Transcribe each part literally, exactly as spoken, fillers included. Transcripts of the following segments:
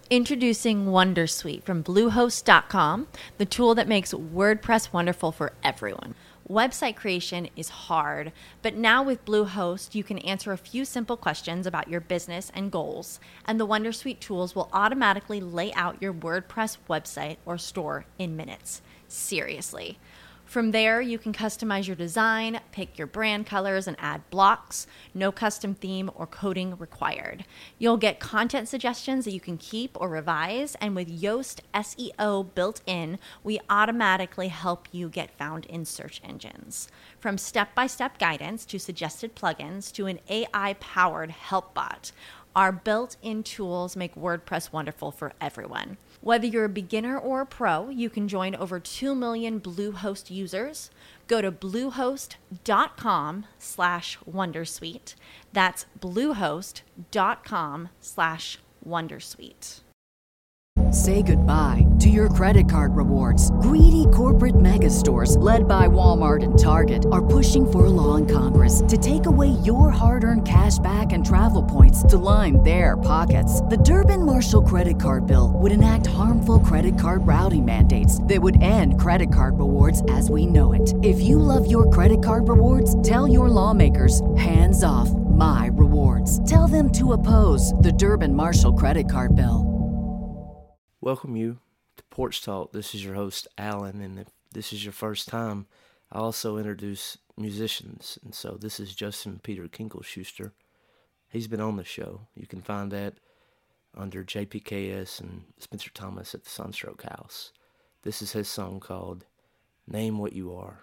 Introducing Wondersuite from Bluehost dot com, the tool that makes WordPress wonderful for everyone. Website creation is hard, but now with Bluehost, you can answer a few simple questions about your business and goals, and the Wondersuite tools will automatically lay out your WordPress website or store in minutes. Seriously. From there, you can customize your design, pick your brand colors, and add blocks. No custom theme or coding required. You'll get content suggestions that you can keep or revise, and with Yoast S E O built in, we automatically help you get found in search engines. From step-by-step guidance to suggested plugins to an A I-powered help bot, our built-in tools make WordPress wonderful for everyone. Whether you're a beginner or a pro, you can join over two million Bluehost users. Go to bluehost dot com slash wondersuite. That's bluehost dot com slash wondersuite. Say goodbye to your credit card rewards. Greedy corporate mega stores, led by Walmart and Target, are pushing for a law in Congress to take away your hard-earned cash back and travel points to line their pockets. The Durbin-Marshall credit card bill would enact harmful credit card routing mandates that would end credit card rewards as we know it. If you love your credit card rewards, tell your lawmakers, hands off my rewards. Tell them to oppose the Durbin-Marshall credit card bill. Welcome you to Porch Talk. This is your host, Alan, and if this is your first time, I also introduce musicians, and so this is Justin Peter Kinkle-Schuster. He's been on the show. You can find that under J P K S and Spencer Thomas at the Sunstroke House. This is his song called Name What You Are.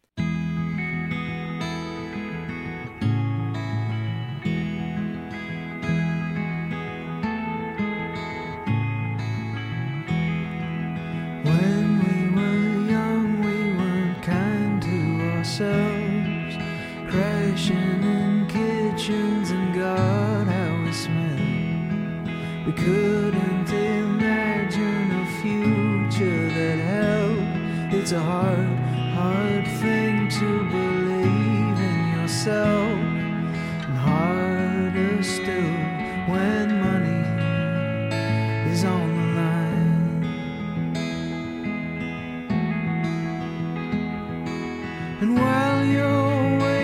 Crashing in kitchens and God how we smell. We couldn't imagine a future that held. It's a hard, hard thing to believe in yourself, and harder still when money is on the line. And while you're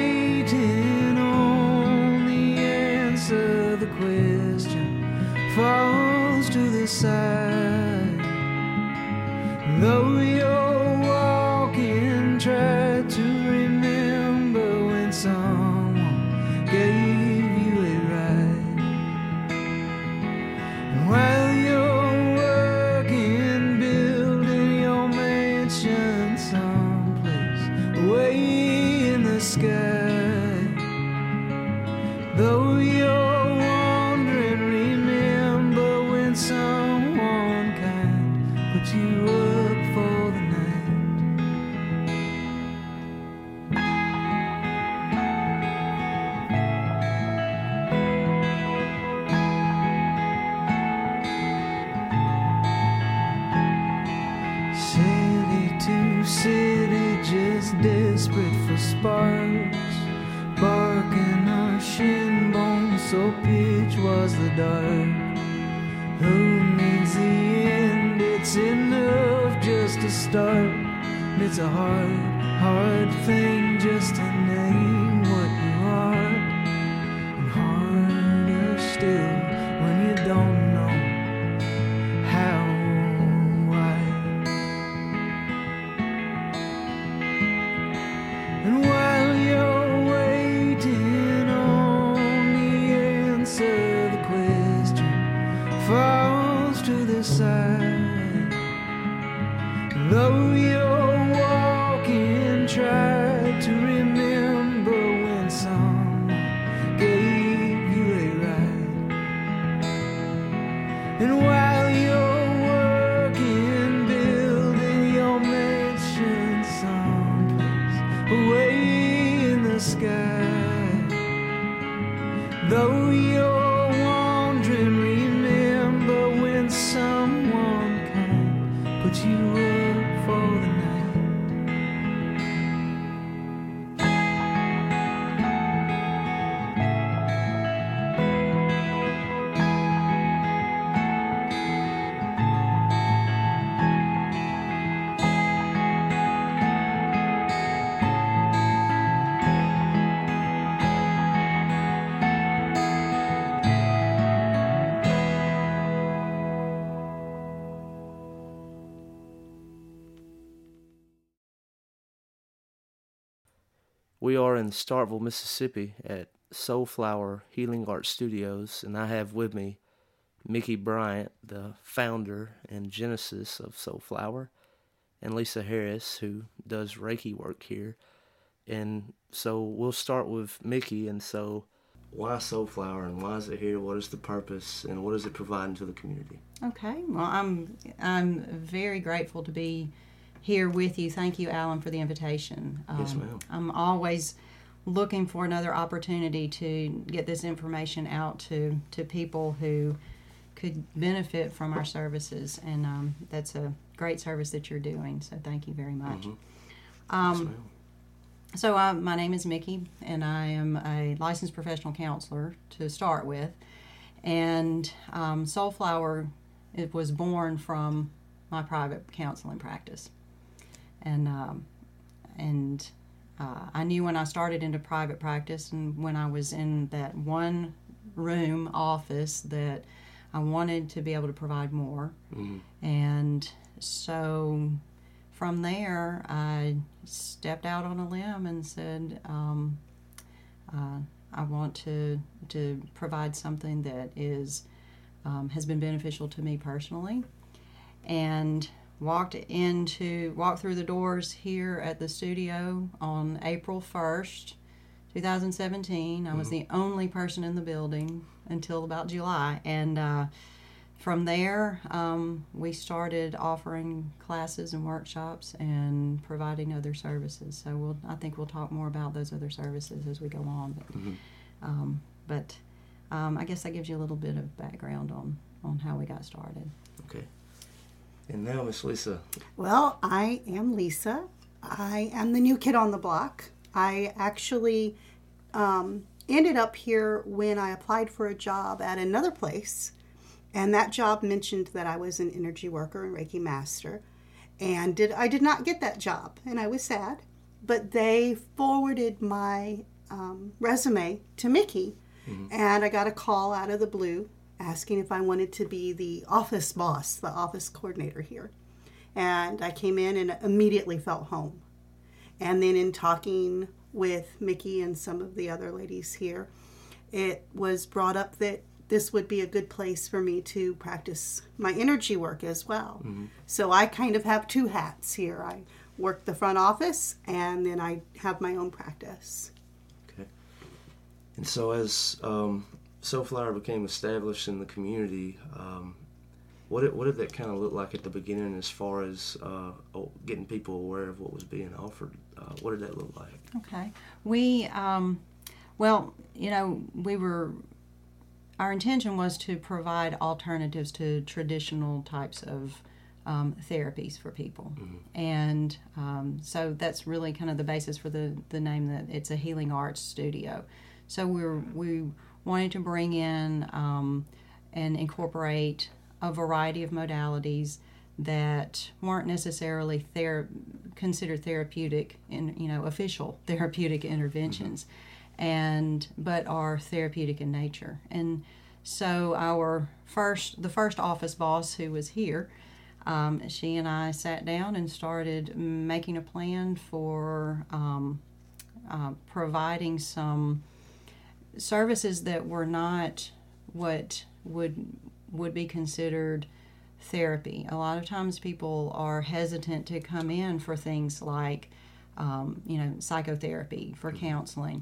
falls to the side, though you're walking, try to remember when someone gave you a ride. And while you're working, building your mansion someplace away in the sky, though you're someone kind put you up for the night. City to city, just desperate for sparks, barking our shin bones, so pitch was the dark. Who needs the end? It's enough just to start. And it's a hard, hard thing just to name what you are. And harder still when you don't know how or why. And while you're waiting on the answer, the question falls to the side. Though you're walking, try to remember when someone gave you a ride. And while you're working, building your mansion someplace away in the sky, though you're wandering, remember when someone kind put you up for the night. We are in Starkville, Mississippi at Soulflower Healing Arts Studios, and I have with me Mickey Bryant, the founder and genesis of Soulflower, and Lisa Harris, who does Reiki work here. And so we'll start with Mickey, and so why Soulflower, and why is it here? What is the purpose, and what is it providing to the community? Okay, well, I'm I'm very grateful to be here with you. Thank you, Alan, for the invitation. Um, Yes, ma'am. I'm always looking for another opportunity to get this information out to, to people who could benefit from our services, and um, that's a great service that you're doing, so thank you very much. Mm-hmm. Um, Yes, ma'am. So uh, my name is Mickey, and I am a licensed professional counselor to start with. And um, Soulflower, it was born from my private counseling practice. And um, and uh, I knew when I started into private practice and when I was in that one room office that I wanted to be able to provide more. Mm-hmm. And so from there, I stepped out on a limb and said, um, uh, I want to to provide something that is um, has been beneficial to me personally, and walked into walked through the doors here at the studio on April first, two thousand seventeen. I was Mm-hmm. the only person in the building until about July, and uh, from there, um, we started offering classes and workshops and providing other services. So we'll, I think we'll talk more about those other services as we go on. But, Mm-hmm. um, but um, I guess that gives you a little bit of background on, on how we got started. Okay. And now, Miss Lisa. Well, I am Lisa. I am the new kid on the block. I actually um, ended up here when I applied for a job at another place. And that job mentioned that I was an energy worker and Reiki master. And did I did not get that job, and I was sad. But they forwarded my um, resume to Mickey, Mm-hmm. and I got a call out of the blue asking if I wanted to be the office boss, the office coordinator here. And I came in and immediately felt home. And then in talking with Mickey and some of the other ladies here, it was brought up that this would be a good place for me to practice my energy work as well. Mm-hmm. So I kind of have two hats here. I work the front office, and then I have my own practice. Okay. And so as um, Soulflower became established in the community, um, what did, what did that kind of look like at the beginning as far as uh, oh, getting people aware of what was being offered? Uh, what did that look like? Okay. We, um, well, you know, we were, our intention was to provide alternatives to traditional types of um, therapies for people. Mm-hmm. And um, so that's really kind of the basis for the, the name, that it's a healing arts studio. So we were, we wanted to bring in um, and incorporate a variety of modalities that weren't necessarily ther- considered therapeutic, in you know official therapeutic interventions, mm-hmm. and but are therapeutic in nature. And so our first, the first office boss who was here, um, she and I sat down and started making a plan for um, uh, providing some services that were not what would would be considered therapy. A lot of times people are hesitant to come in for things like um, you know psychotherapy, for counseling,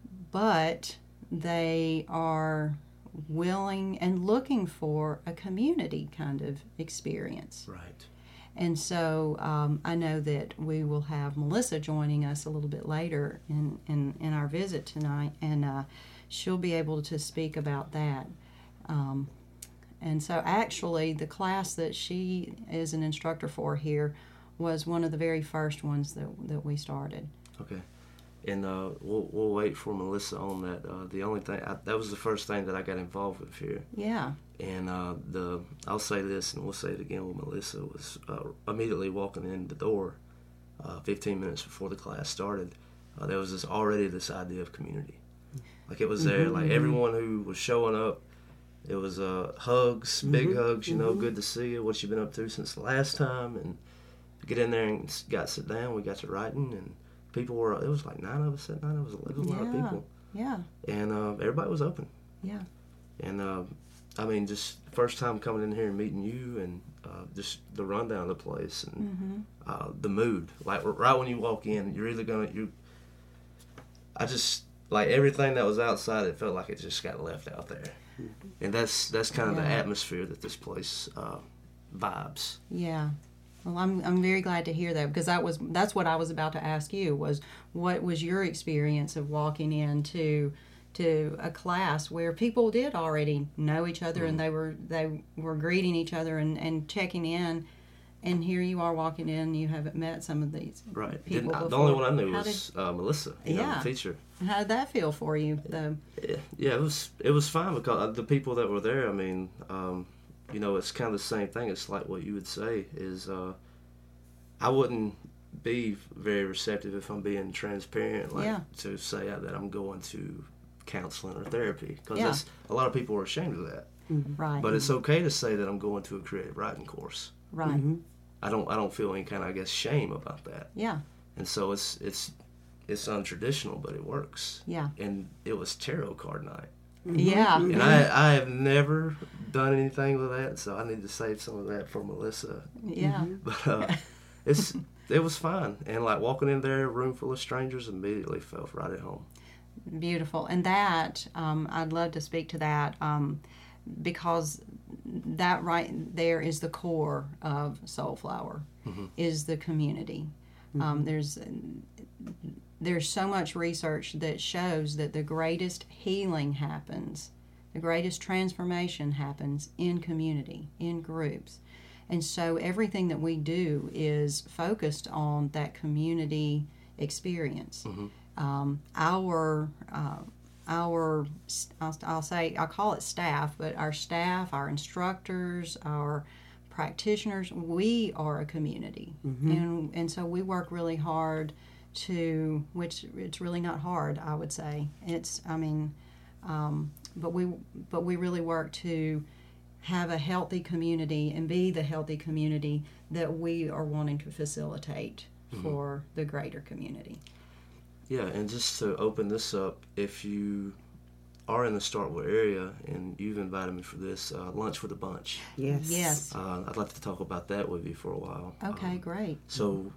but they are willing and looking for a community kind of experience. Right. And so um, I know that we will have Melissa joining us a little bit later in, in, in our visit tonight, and uh, she'll be able to speak about that. Um, and so actually the class that she is an instructor for here was one of the very first ones that, that we started. Okay. And uh, we'll we'll wait for Melissa on that. Uh, the only thing I, that was the first thing that I got involved with here. Yeah. And uh, the I'll say this, and we'll say it again with Melissa, was uh, immediately walking in the door, uh, fifteen minutes before the class started, uh, there was this already this idea of community. Like it was there. Mm-hmm. Like everyone who was showing up, it was uh, hugs, mm-hmm. big hugs. You know, mm-hmm. good to see you. What you been up to since the last time, and get in there and got sit down. We got to writing and people were, it was like nine of us at night. It was, it was a lot of Yeah. people. Yeah. And uh, everybody was open. Yeah. And, uh, I mean, just first time coming in here and meeting you and uh, just the rundown of the place and Mm-hmm. uh, the mood. Like, right when you walk in, you're either going to, you. I just, like, everything that was outside, it felt like it just got left out there. And that's that's kind of the Yeah. atmosphere that this place uh, vibes. Yeah. Well, I'm I'm very glad to hear that, because that was that's what I was about to ask you, was what was your experience of walking into to a class where people did already know each other and they were they were greeting each other and, and checking in, and here you are walking in, you haven't met some of these Right. people Didn't, I- before. the only one I knew How was uh, Melissa, you know, Yeah. the teacher. did, how did that feel for you? The Yeah, yeah, it was it was fine because the people that were there. I mean, um, you know, it's kind of the same thing. It's like what you would say is, uh, I wouldn't be very receptive if I'm being transparent, like Yeah. to say that I'm going to counseling or therapy, because Yeah. that's a lot of people are ashamed of that. right. But it's okay to say that I'm going to a creative writing course. right. I don't I don't feel any kind of I guess shame about that. Yeah. And so it's it's it's untraditional, but it works. Yeah. And it was tarot card night. Yeah. And I, I have never done anything with that, so I need to save some of that for Melissa. Yeah. But uh, it's it was fun, and like walking in there, a room full of strangers, immediately felt right at home. Beautiful. And that, um, I'd love to speak to that, um, because that right there is the core of Soulflower, is the community. Um, there's there's so much research that shows that the greatest healing happens, the greatest transformation happens in community, in groups. And so everything that we do is focused on that community experience. Um, our uh, our I'll, I'll say I'll call it staff, but our staff, our instructors, our practitioners, we are a community, and and so we work really hard to, which it's really not hard, I would say. It's I mean, um, but we but we really work to have a healthy community and be the healthy community that we are wanting to facilitate for the greater community. Yeah, and just to open this up, if you are in the Starkville area and you've invited me for this, uh, Lunch with a Bunch, Yes. Yes. uh, I'd like to talk about that with you for a while. Okay, Um, great. so,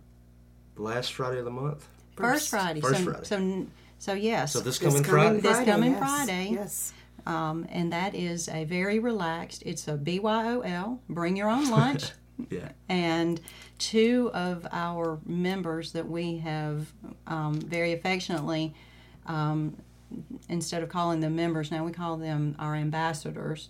last Friday of the month? First Friday. First so, Friday. So, so yes. So this This coming Friday? This coming yes. Friday. Yes. Um, and that is a very relaxed, it's a B Y O L, bring your own lunch. Yeah. And two of our members that we have um, very affectionately, um, instead of calling them members, now we call them our ambassadors.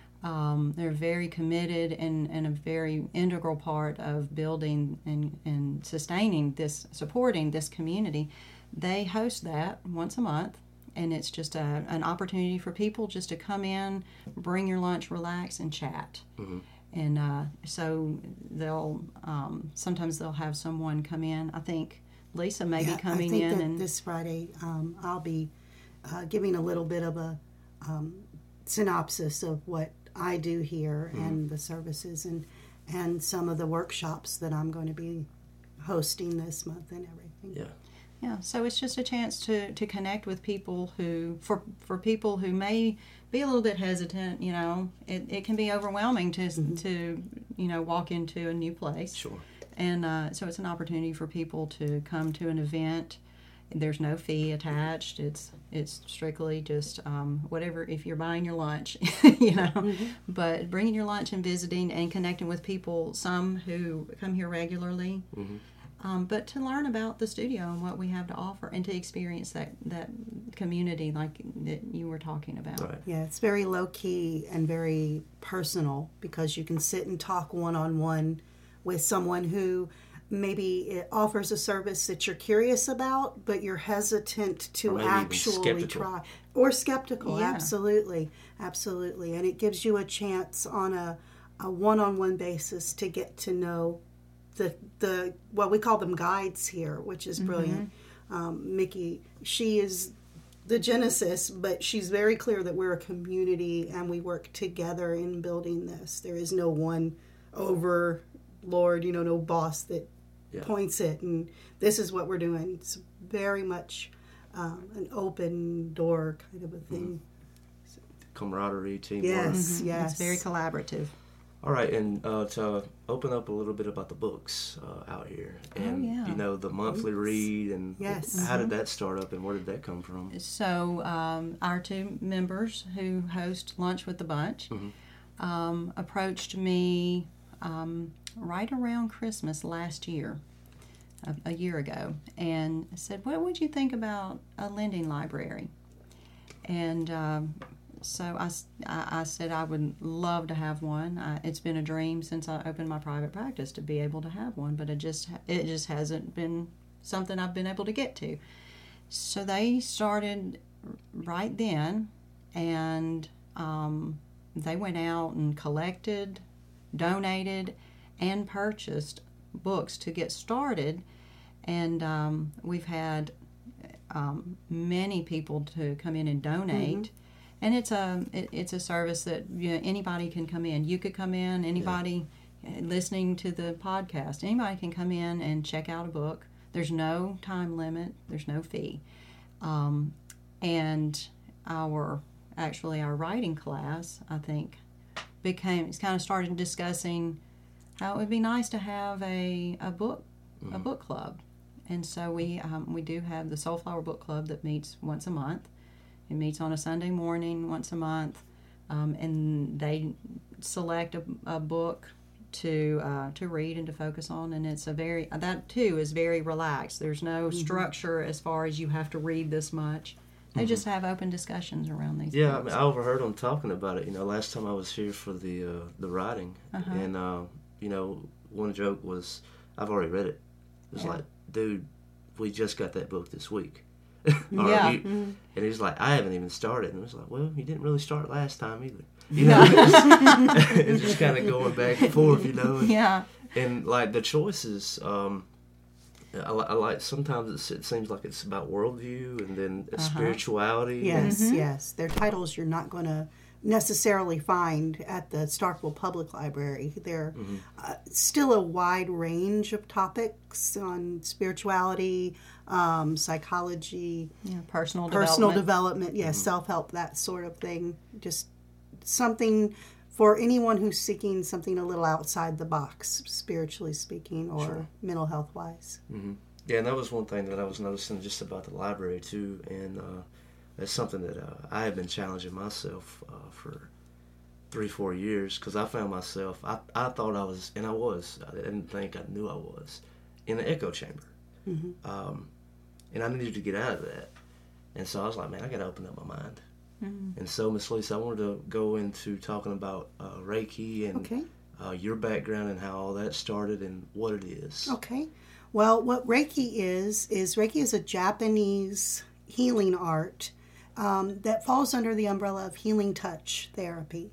Um, they're very committed and, and a very integral part of building and, and sustaining this, supporting this community. They host that once a month, and it's just a, an opportunity for people just to come in, bring your lunch, relax, and chat. Mm-hmm. And uh, so they'll um, sometimes they'll have someone come in. I think Lisa may Yeah, be coming I think in, that and this Friday um, I'll be uh, giving a little bit of a um, synopsis of what I do here and the services and and some of the workshops that I'm going to be hosting this month and everything. Yeah. yeah. So it's just a chance to, to connect with people who for for people who may be a little bit hesitant. You know, it, it can be overwhelming to to you know walk into a new place. Sure. And uh, so it's an opportunity for people to come to an event. There's no fee attached. It's it's strictly just um, whatever. If you're buying your lunch, you know, but bringing your lunch and visiting and connecting with people, some who come here regularly, um, but to learn about the studio and what we have to offer, and to experience that that community like that you were talking about. Right. Yeah, it's very low key and very personal because you can sit and talk one on one with someone who maybe it offers a service that you're curious about, but you're hesitant Or to maybe even actually skeptical. try. Or skeptical, Yeah. absolutely. Absolutely. And it gives you a chance on a, a one-on-one basis to get to know the, the well, we call them guides here, which is brilliant. Um, Mickey, she is the genesis, but she's very clear that we're a community and we work together in building this. There is no one overlord, you know, no boss that yeah. points it, and this is what we're doing. It's very much um, an open door kind of a thing. Mm-hmm. Camaraderie, teamwork. Yes, Mhm. yes. It's very collaborative. All right, and uh, to open up a little bit about the books uh, out here, and yeah. you know the monthly read, and Yes. how did that start up, and where did that come from? So um, our two members who host Lunch with the Bunch Mm-hmm. um, approached me um, right around Christmas last year, a, a year ago, and said, "What would you think about a lending library?" And um, so I, s- I- I said I would love to have one. I, it's been a dream since I opened my private practice to be able to have one, but it just it just hasn't been something I've been able to get to. So they started right then, and um, they went out and collected, donated, and purchased books to get started. And um, we've had um, many people to come in and donate. Mm-hmm. And it's a it, it's a service that, you know, anybody can come in. You could come in. Anybody uh, listening to the podcast, anybody can come in and check out a book. There's no time limit. There's no fee. Um, and our actually our writing class, I think, became it's kind of started discussing how it would be nice to have a a book a book club. And so we um, we do have the Soulflower Book Club that meets once a month. It meets on a Sunday morning once a month, um, and they select a, a book to uh, to read and to focus on. And it's a very that too is very relaxed. There's no Mm-hmm. structure as far as you have to read this much. They Mm-hmm. just have open discussions around these. Yeah, I, books. mean, I overheard them talking about it. You know, last time I was here for the uh, the writing, Uh-huh. and uh, you know, one joke was, "I've already read it." It was Yeah. like, "Dude, we just got that book this week." Yeah. he- And he's like, "I haven't even started." And I was like, "Well, you didn't really start last time either." You know, it's, it's just kind of going back and forth, you know. And, Yeah. and like the choices, um, I, li- I like sometimes it's, it seems like it's about worldview and then Uh-huh. spirituality. Yes, Mm-hmm. yes. They're titles you're not going to necessarily find at the Starkville Public Library. They're Mm-hmm. uh, still a wide range of topics on spirituality, um, psychology, Yeah. Personal personal development. development, yes, self-help, that sort of thing. Just something for anyone who's seeking something a little outside the box, spiritually speaking, or Sure. mental health-wise. hmm Yeah, and that was one thing that I was noticing just about the library too, and uh, that's something that uh, I have been challenging myself uh, for three, four years because I found myself, I, I thought I was, and I was, I didn't think I knew I was, in the echo chamber. Mm-hmm. Um, and I needed to get out of that. And so I was like, man, I got to open up my mind. Mm-hmm. And so, Miss Lisa, I wanted to go into talking about uh, Reiki and Okay. uh, your background and how all that started and what it is. Okay. Well, what Reiki is, is Reiki is a Japanese healing art um, that falls under the umbrella of healing touch therapy.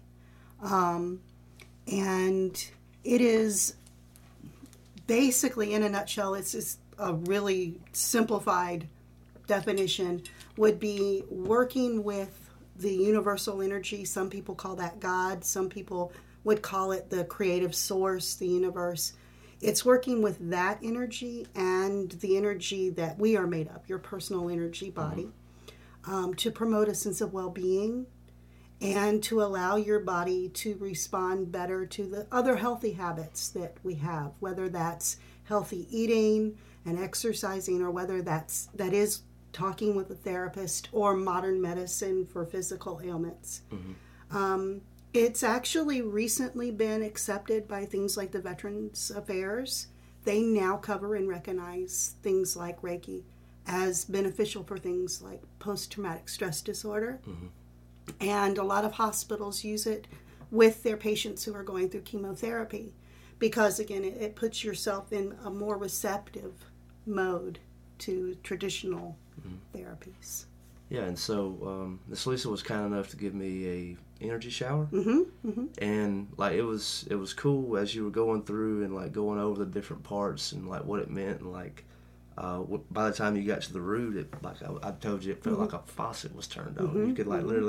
Um, and it is basically, in a nutshell, it's just a really simplified definition, would be working with the universal energy. Some people call that God. Some people would call it the creative source, the universe. It's working with that energy and the energy that we are made up, your personal energy body, um, to promote a sense of well-being and to allow your body to respond better to the other healthy habits that we have, whether that's healthy eating and exercising, or whether that's that is talking with a therapist, or modern medicine for physical ailments. Mm-hmm. Um, it's actually recently been accepted by things like the Veterans Affairs. They now cover and recognize things like Reiki as beneficial for things like post-traumatic stress disorder. Mm-hmm. And a lot of hospitals use it with their patients who are going through chemotherapy because, again, it, it puts yourself in a more receptive mode to traditional Mm-hmm. therapies. Yeah, and so um, Miss Lisa was kind enough to give me a energy shower, Mm-hmm, mm-hmm. and like it was it was cool as you were going through and like going over the different parts and like what it meant, and like uh, w- by the time you got to the root, it like I, I told you, it felt Mm-hmm. like a faucet was turned on. Mm-hmm, You could like mm-hmm. literally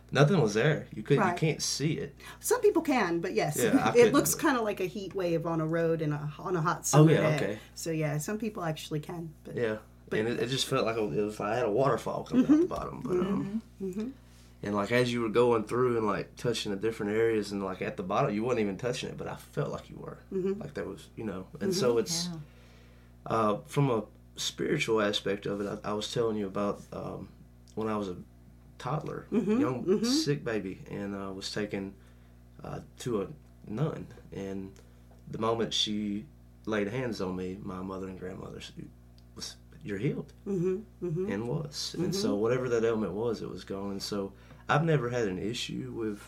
nothing was there. You could Right. you can't see it. Some people can, but yes, Yeah, I it couldn't. looks kind of like a heat wave on a road in a on a hot summer Oh, yeah, day. okay. So yeah, some people actually can. But Yeah, But- and it, it just felt like a, it was like I had a waterfall coming out the bottom. But um, and like as you were going through and like touching the different areas and like at the bottom, you wasn't even touching it, but I felt like you were. Like there was, you know. And so it's uh, from a spiritual aspect of it. I, I was telling you about um, when I was a toddler, young sick baby, and uh, was taken uh, to a nun. And the moment she laid hands on me, my mother and grandmother said, was, "You're healed," mm-hmm, mm-hmm. and was. Mm-hmm. And so whatever that ailment was, it was gone. And so I've never had an issue with,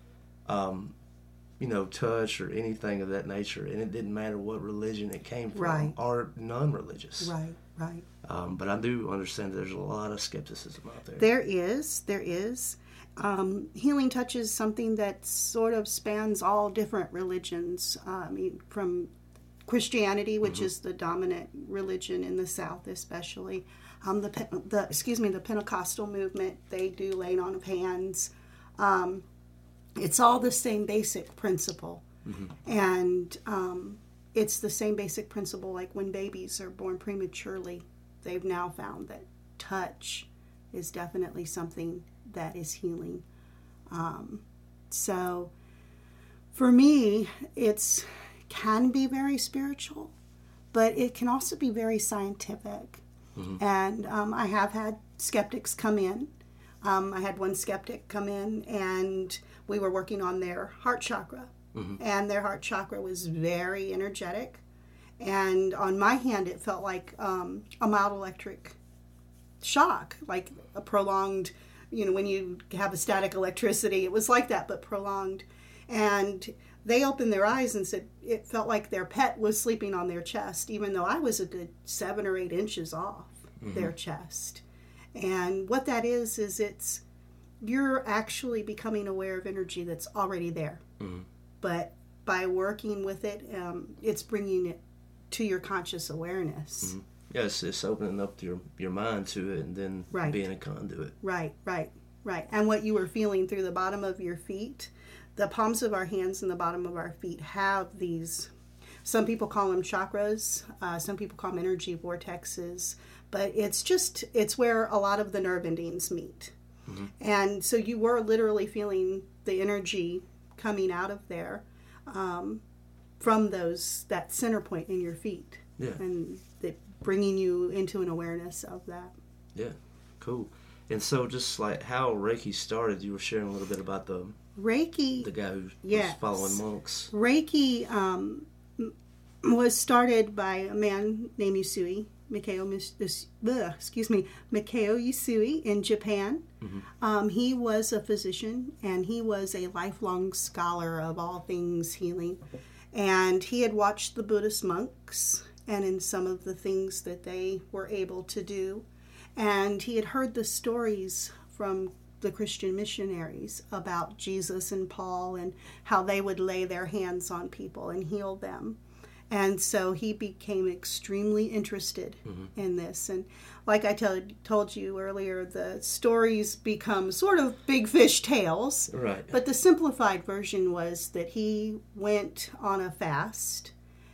um, you know, touch or anything of that nature. And it didn't matter what religion it came from, Right. or non-religious. right, right. Um, but I do understand that there's a lot of skepticism out there. There is, there is. Um, healing touch is something that sort of spans all different religions. Uh, I mean, from Christianity, which is the dominant religion in the South, especially. Um, the, Pen- the excuse me, the Pentecostal movement, they do laying on of hands. Um, it's all the same basic principle, and um, it's the same basic principle. Like when babies are born prematurely, they've now found that touch is definitely something that is healing. Um, so, for me, it's can be very spiritual, but it can also be very scientific. And um, I have had skeptics come in. Um, I had one skeptic come in, and we were working on their heart chakra. And their heart chakra was very energetic. And on my hand, it felt like um, a mild electric shock, like a prolonged, you know, when you have a static electricity, it was like that, but prolonged. And they opened their eyes and said it felt like their pet was sleeping on their chest, even though I was a good seven or eight inches off their chest. And what that is, is it's, you're actually becoming aware of energy that's already there. But by working with it, um, it's bringing it to your conscious awareness. Yes, it's opening up your your mind to it, and then Right. being a conduit. Right, right, right. And what you were feeling through the bottom of your feet, the palms of our hands and the bottom of our feet have these, some people call them chakras, uh, some people call them energy vortexes, but it's just, it's where a lot of the nerve endings meet. And so you were literally feeling the energy coming out of there um, from those, that center point in your feet. Yeah. And it, bringing you into an awareness of that. Yeah, cool. And so, just like how Reiki started, you were sharing a little bit about the Reiki. the guy who Yes. was following monks. Reiki um, m- was started by a man named Usui, Mikao, Mis- Us- bleh, excuse me, Mikao Usui in Japan. Um, he was a physician, and he was a lifelong scholar of all things healing. And he had watched the Buddhist monks and in some of the things that they were able to do. And he had heard the stories from the Christian missionaries about Jesus and Paul and how they would lay their hands on people and heal them. And so he became extremely interested in this. And like I tell, told you earlier, the stories become sort of big fish tales. Right. But the simplified version was that he went on a fast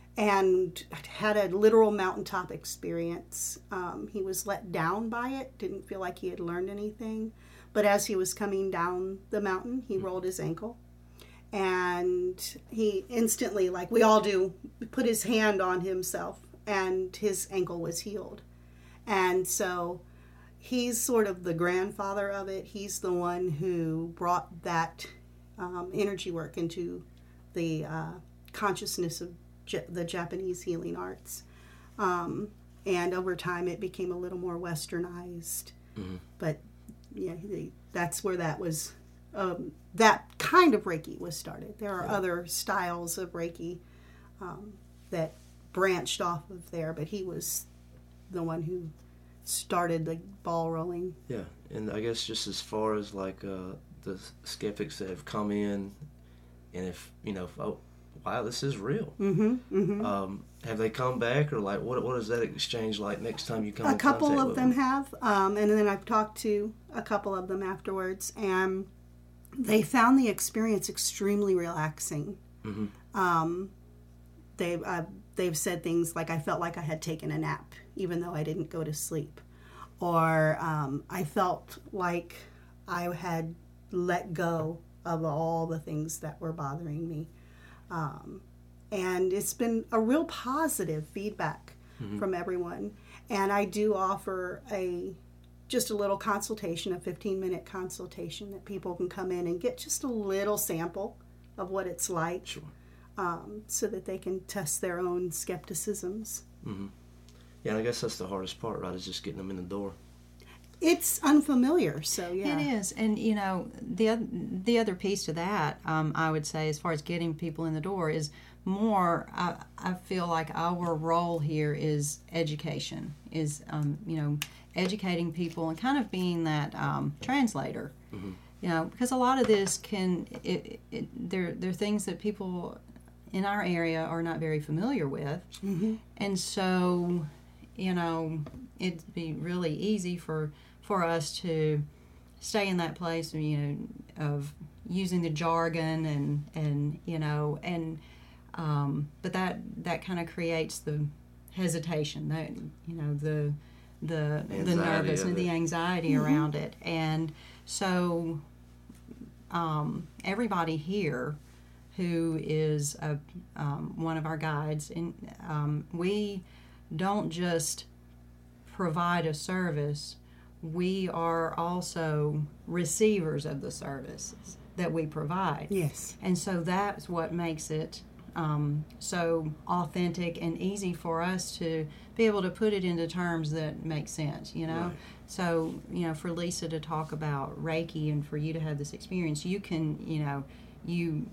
and had a literal mountaintop experience. Um, he was let down by it, didn't feel like he had learned anything. But as he was coming down the mountain, he rolled his ankle. And he instantly, like we all do, put his hand on himself, and his ankle was healed. And so he's sort of the grandfather of it. He's the one who brought that um, energy work into the uh, consciousness of J- the Japanese healing arts. Um, and over time, it became a little more westernized. Mm-hmm. But yeah, he, that's where that was. Um, that kind of Reiki was started. There are Yeah. other styles of Reiki um, that branched off of there, but he was the one who started the ball rolling. Yeah, and I guess just as far as like uh, the skeptics that have come in, and if you know, if, oh, wow, this is real. Mm-hmm, mm-hmm. Um, have they come back, or like what? What is that exchange like next time you come? A in couple contact of with them have, um, and then I've talked to a couple of them afterwards, and they found the experience extremely relaxing. Mm-hmm. Um, they've uh, they've said things like, I felt like I had taken a nap, even though I didn't go to sleep, or um, I felt like I had let go of all the things that were bothering me. Um, and it's been a real positive feedback mm-hmm. from everyone. And I do offer a just a little consultation, a fifteen minute consultation that people can come in and get just a little sample of what it's like, sure. um, so that they can test their own skepticisms. Mm-hmm. Yeah, and I guess that's the hardest part, right, is just getting them in the door. It's unfamiliar, so yeah. It is. And, you know, the, the other piece to that, um, I would say, as far as getting people in the door, is more, I, I feel like our role here is education, is, um, you know, educating people and kind of being that um, translator. Mm-hmm. You know, because a lot of this can, it, it, there, there are things that people in our area are not very familiar with. Mm-hmm. And so, you know, it'd be really easy for for us to stay in that place, you know, of using the jargon and, and you know, and, um, but that, that kind of creates the hesitation, that, you know, the, the, the nervousness, the anxiety mm-hmm. around it. And so, um, everybody here who is a, um, one of our guides, and um, we don't just provide a service, we are also receivers of the services that we provide. Yes. And so that's what makes it um, so authentic and easy for us to be able to put it into terms that make sense, you know? Right. So, you know, for Lisa to talk about Reiki and for you to have this experience, you can, you know, you...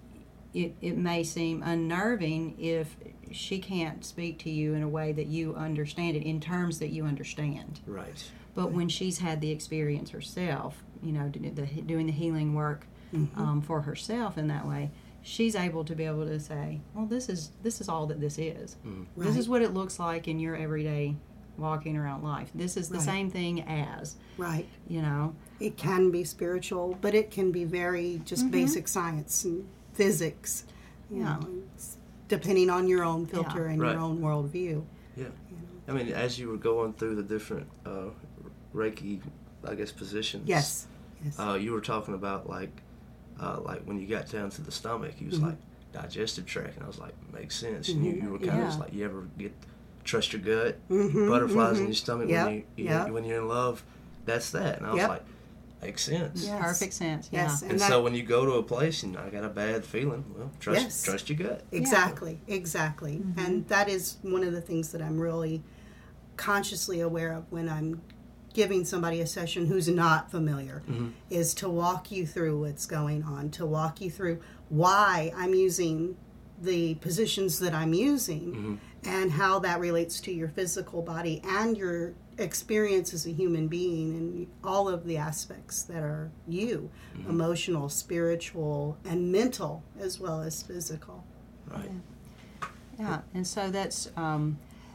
It, it may seem unnerving if she can't speak to you in a way that you understand it, in terms that you understand. Right. But when she's had the experience herself, you know, the, doing the healing work mm-hmm. um, for herself in that way, she's able to be able to say, well, this is this is all that this is. Mm. Right. This is what it looks like in your everyday walking around life. This is the right. same thing as. Right. You know. It can be spiritual, but it can be very just mm-hmm. basic science and physics, you yeah. know, depending on your own filter yeah. and right. your own worldview. Yeah. You know. I mean, as you were going through the different uh, Reiki, I guess, positions. Yes. Yes. Uh, you were talking about, like, uh, like when you got down to the stomach, you was mm-hmm. like, digestive tract, and I was like, makes sense. Mm-hmm. And you, you were kind yeah. of just like, you ever get, trust your gut, mm-hmm. butterflies mm-hmm. in your stomach yep. when, you, you yep. know, when you're in love, that's that. And I was yep. like, makes sense. Yes. Perfect sense. Yeah. Yes. And, and that, so when you go to a place and I got a bad feeling, well, trust yes. trust your gut. Exactly. Yeah. Exactly. Mm-hmm. And that is one of the things that I'm really consciously aware of when I'm giving somebody a session who's not familiar, mm-hmm. is to walk you through what's going on, to walk you through why I'm using the positions that I'm using mm-hmm. and how that relates to your physical body and your experience as a human being and all of the aspects that are you, mm-hmm. emotional, spiritual, and mental as well as physical. Right. Yeah, yeah. And so that's, um,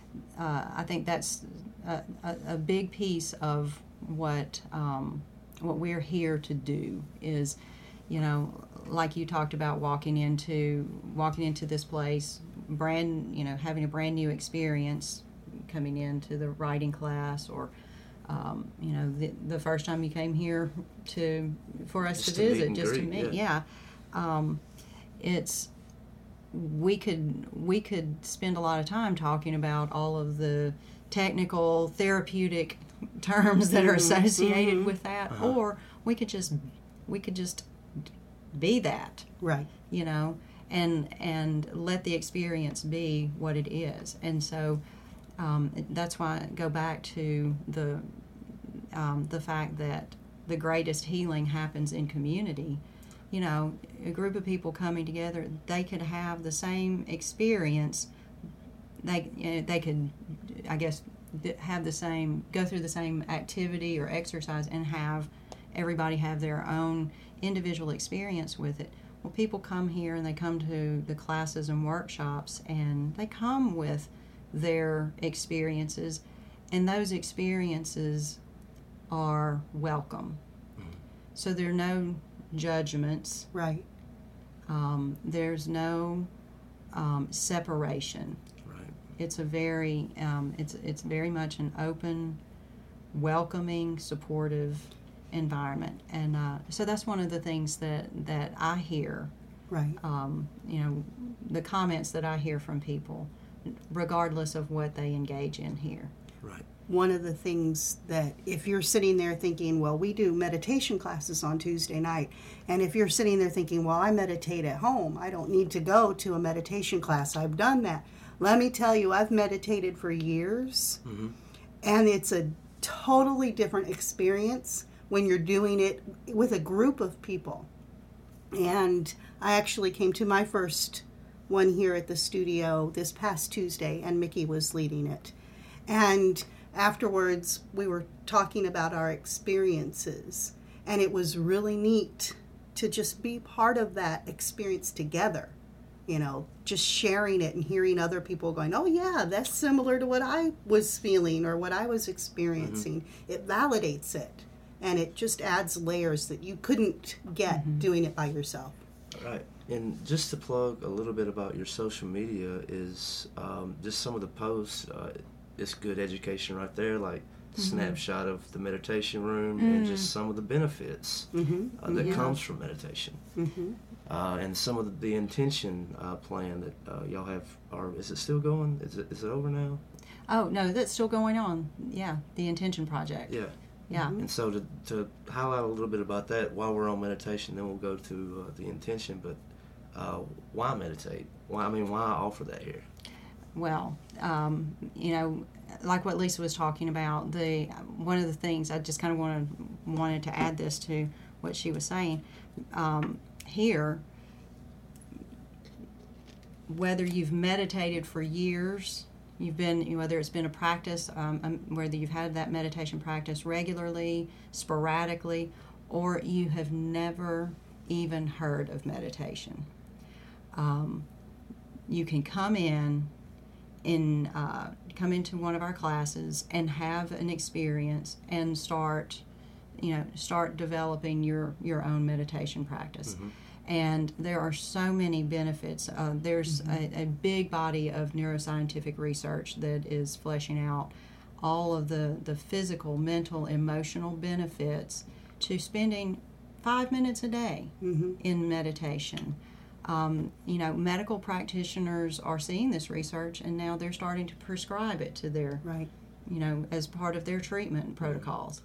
uh, I think that's a, a, a big piece of what um, what we're here to do is, you know, like you talked about walking into walking into this place, brand, you know, having a brand new experience, coming into the writing class, or um, you know, the, the first time you came here to for us just to visit, just greet, to meet, yeah. yeah. Um, it's we could we could spend a lot of time talking about all of the technical therapeutic terms that are associated mm-hmm. with that, uh-huh. or we could just we could just be that, right? You know, and and let the experience be what it is. And so um, that's why I go back to the um, the fact that the greatest healing happens in community. You know, a group of people coming together, they could have the same experience. They you know, they could, I guess, have the same, go through the same activity or exercise and have everybody have their own individual experience with it. Well, people come here and they come to the classes and workshops and they come with their experiences, and those experiences are welcome. Mm-hmm. So there are no judgments. Right. Um, there's no um, separation. Right. It's a very um, it's it's very much an open, welcoming, supportive environment, and uh, so that's one of the things that that I hear. Right. Um, you know, the comments that I hear from people, regardless of what they engage in here. Right. One of the things that if you're sitting there thinking, well, we do meditation classes on Tuesday night, and if you're sitting there thinking, well, I meditate at home, I don't need to go to a meditation class, I've done that. Let me tell you, I've meditated for years, Mm-hmm. and it's a totally different experience when you're doing it with a group of people. And I actually came to my first one here at the studio this past Tuesday, and Mickey was leading it. And afterwards, we were talking about our experiences, and it was really neat to just be part of that experience together. You know, just sharing it and hearing other people going, oh yeah, that's similar to what I was feeling or what I was experiencing. Mm-hmm. It validates it, and it just adds layers that you couldn't get mm-hmm. doing it by yourself. Right. And just to plug a little bit about your social media is um, just some of the posts. Uh, it's good education right there, like mm-hmm. snapshot of the meditation room mm. and just some of the benefits mm-hmm. uh, that yeah. comes from meditation. Mm-hmm. Uh, and some of the, the intention uh, plan that uh, y'all have. Are is it still going? Is it is it over now? Oh no, that's still going on. Yeah, the intention project. Yeah. Yeah. And so to, to highlight a little bit about that while we're on meditation, then we'll go to uh, the intention. But uh, why meditate? Why I mean, why offer that here? Well, um, you know, like what Lisa was talking about, the one of the things I just kind of wanted wanted to add this to what she was saying. Um, here, whether you've meditated for years, you've been whether it's been a practice, um, um, whether you've had that meditation practice regularly, sporadically, or you have never even heard of meditation, um, you can come in. in uh, come into one of our classes and have an experience and start you know start developing your your own meditation practice. Mm-hmm. And there are so many benefits. Uh, there's mm-hmm. a, a big body of neuroscientific research that is fleshing out all of the the physical, mental, emotional benefits to spending five minutes a day mm-hmm. in meditation. Um, you know, medical practitioners are seeing this research, and now they're starting to prescribe it to their, right. you know, as part of their treatment protocols.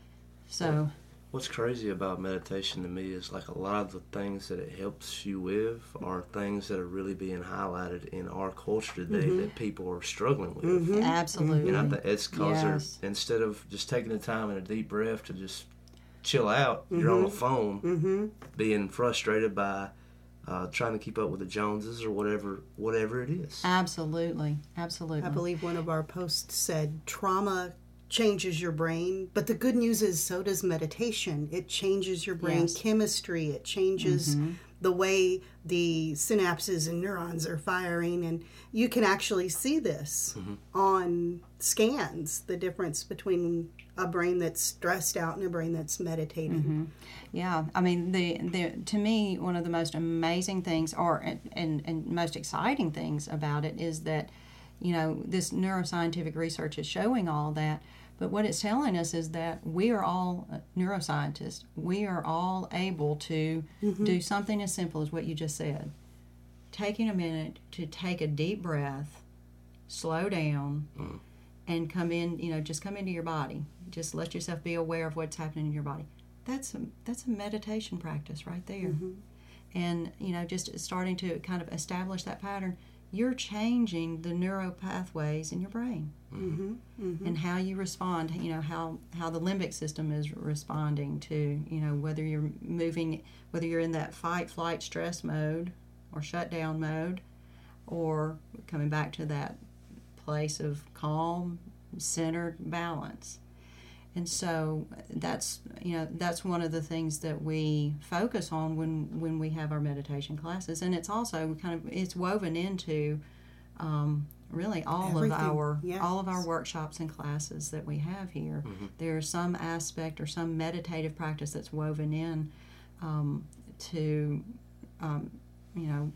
So, what's crazy about meditation to me is like a lot of the things that it helps you with are things that are really being highlighted in our culture today mm-hmm. that people are struggling with. Mm-hmm. Absolutely. And I think it's because yes. they're, instead of just taking the time and a deep breath to just chill out, mm-hmm. you're on the phone mm-hmm. being frustrated by Uh, trying to keep up with the Joneses or whatever whatever it is. Absolutely. Absolutely. I believe one of our posts said trauma changes your brain, but the good news is so does meditation. It changes your brain yes. chemistry. It changes mm-hmm. the way the synapses and neurons are firing, and you can actually see this mm-hmm. on scans, the difference between a brain that's stressed out and a brain that's meditating. Mm-hmm. Yeah, I mean, the, the to me, one of the most amazing things, or and, and most exciting things about it is that, you know, this neuroscientific research is showing all that, but what it's telling us is that we are all neuroscientists. We are all able to mm-hmm. do something as simple as what you just said. Taking a minute to take a deep breath, slow down, mm. and come in, you know, just come into your body. Just let yourself be aware of what's happening in your body. That's a, that's a meditation practice right there. Mm-hmm. And, you know, just starting to kind of establish that pattern, you're changing the neural pathways in your brain. Mm-hmm. Mm-hmm. And how you respond, you know, how, how the limbic system is responding to, you know, whether you're moving, whether you're in that fight, flight, stress mode or shutdown mode, or coming back to that place of calm, centered balance. And so that's, you know, that's one of the things that we focus on when, when we have our meditation classes. And it's also kind of, it's woven into um, really all Everything. of our yes. all of our workshops and classes that we have here. Mm-hmm. There's some aspect or some meditative practice that's woven in um, to, um, you know,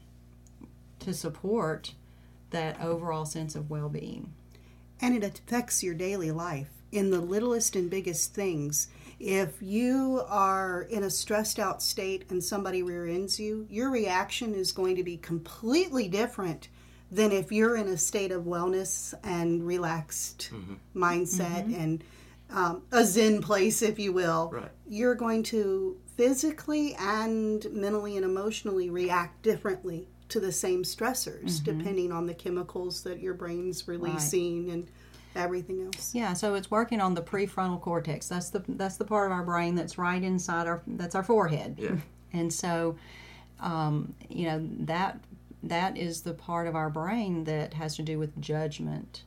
to support that overall sense of well-being. And it affects your daily life in the littlest and biggest things. If you are in a stressed out state and somebody rear ends you, your reaction is going to be completely different than if you're in a state of wellness and relaxed mm-hmm. mindset mm-hmm. and um, a zen place, if you will. Right. You're going to physically and mentally and emotionally react differently to the same stressors, mm-hmm. depending on the chemicals that your brain's releasing right. and everything else. Yeah, so it's working on the prefrontal cortex. That's the that's the part of our brain that's right inside our that's our forehead. Yeah. And so, um, you know, that that is the part of our brain that has to do with judgment,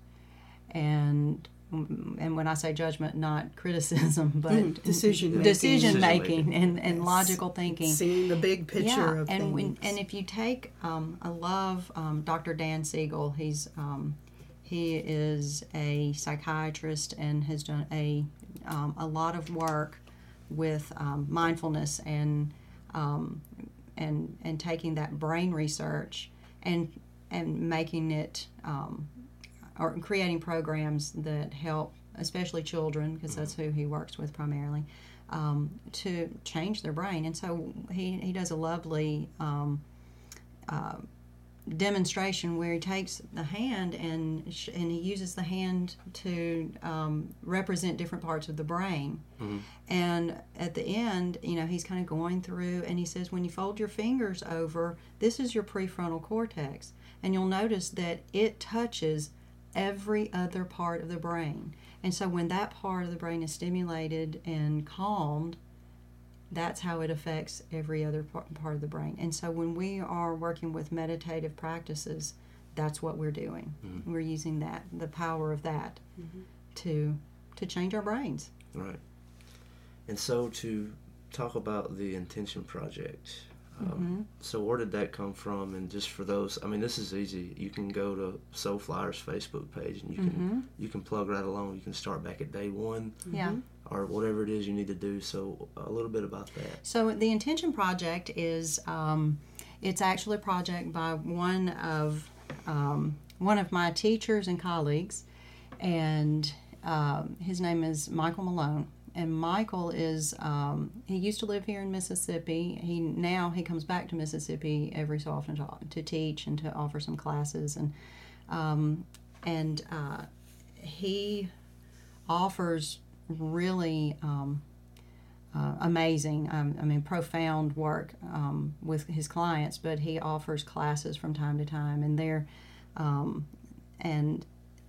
and and when I say judgment, not criticism, but mm, decision making. decision making and, and yes. logical thinking. Seeing the big picture yeah. of and things. When, and if you take, um, I love um, Doctor Dan Siegel. He's um, he is a psychiatrist and has done a um, a lot of work with um, mindfulness and um, and and taking that brain research and and making it. Um, or creating programs that help, especially children, because that's who he works with primarily, um, to change their brain. And so he, he does a lovely um, uh, demonstration where he takes the hand and sh- and he uses the hand to um, represent different parts of the brain. Mm-hmm. And at the end, you know, he's kind of going through, and he says, when you fold your fingers over, this is your prefrontal cortex. And you'll notice that it touches every other part of the brain. And so when that part of the brain is stimulated and calmed, that's how it affects every other part of the brain. And so when we are working with meditative practices, that's what we're doing. Mm-hmm. We're using that, the power of that, mm-hmm. to to change our brains. Right. And so to talk about the Intention Project, Um, mm-hmm. so where did that come from? And just for those, I mean, this is easy. You can go to Soul Flyers Facebook page and you can mm-hmm. you can plug right along. You can start back at day one, yeah, or whatever it is you need to do. So a little bit about that. So the Intention Project is um, it's actually a project by one of um, one of my teachers and colleagues, and um, his name is Michael Malone. And Michael is, um, he used to live here in Mississippi. He now he comes back to Mississippi every so often to, to teach and to offer some classes. And um, and uh, he offers really um, uh, amazing, um, I mean, profound work um, with his clients. But he offers classes from time to time, and they're um, and.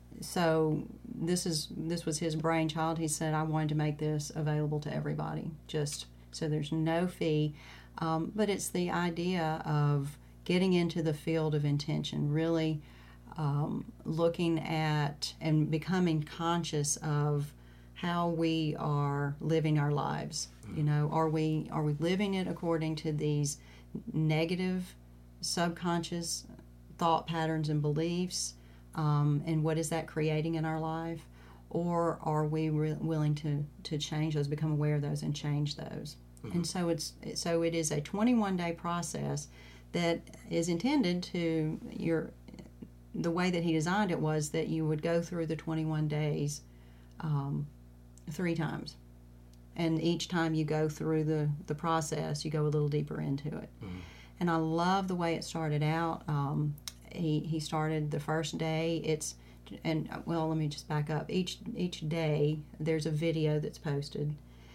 So this is this was his brainchild. He said, I wanted to make this available to everybody, just so there's no fee. Um, but it's the idea of getting into the field of intention, really um, looking at and becoming conscious of how we are living our lives. You know, are we are we living it according to these negative, subconscious thought patterns and beliefs? Um, and what is that creating in our life? Or are we re- willing to, to change those, become aware of those, and change those? Mm-hmm. And so it's so it is a twenty-one day process that is intended to your. The way that he designed it was that you would go through the twenty-one days um, three times, and each time you go through the the process, you go a little deeper into it. Mm-hmm. And I love the way it started out. Um, He he started the first day. It's and well, let me just back up. Each each day there's a video that's posted,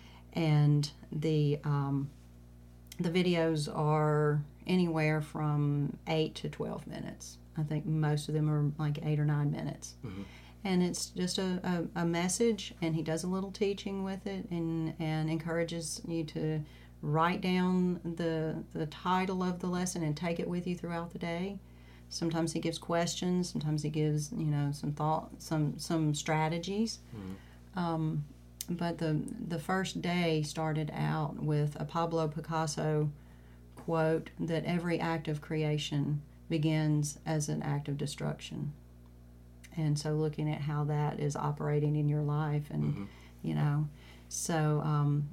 and the um, the videos are anywhere from eight to twelve minutes. I think most of them are like eight or nine minutes, mm-hmm. and it's just a, a, a message. And he does a little teaching with it, and and encourages you to write down the the title of the lesson and take it with you throughout the day. Sometimes he gives questions. Sometimes he gives, you know, some thought, some some strategies. Mm-hmm. Um, but the the first day started out with a Pablo Picasso quote that every act of creation begins as an act of destruction. And so, looking at how that is operating in your life, and mm-hmm. you know, so um,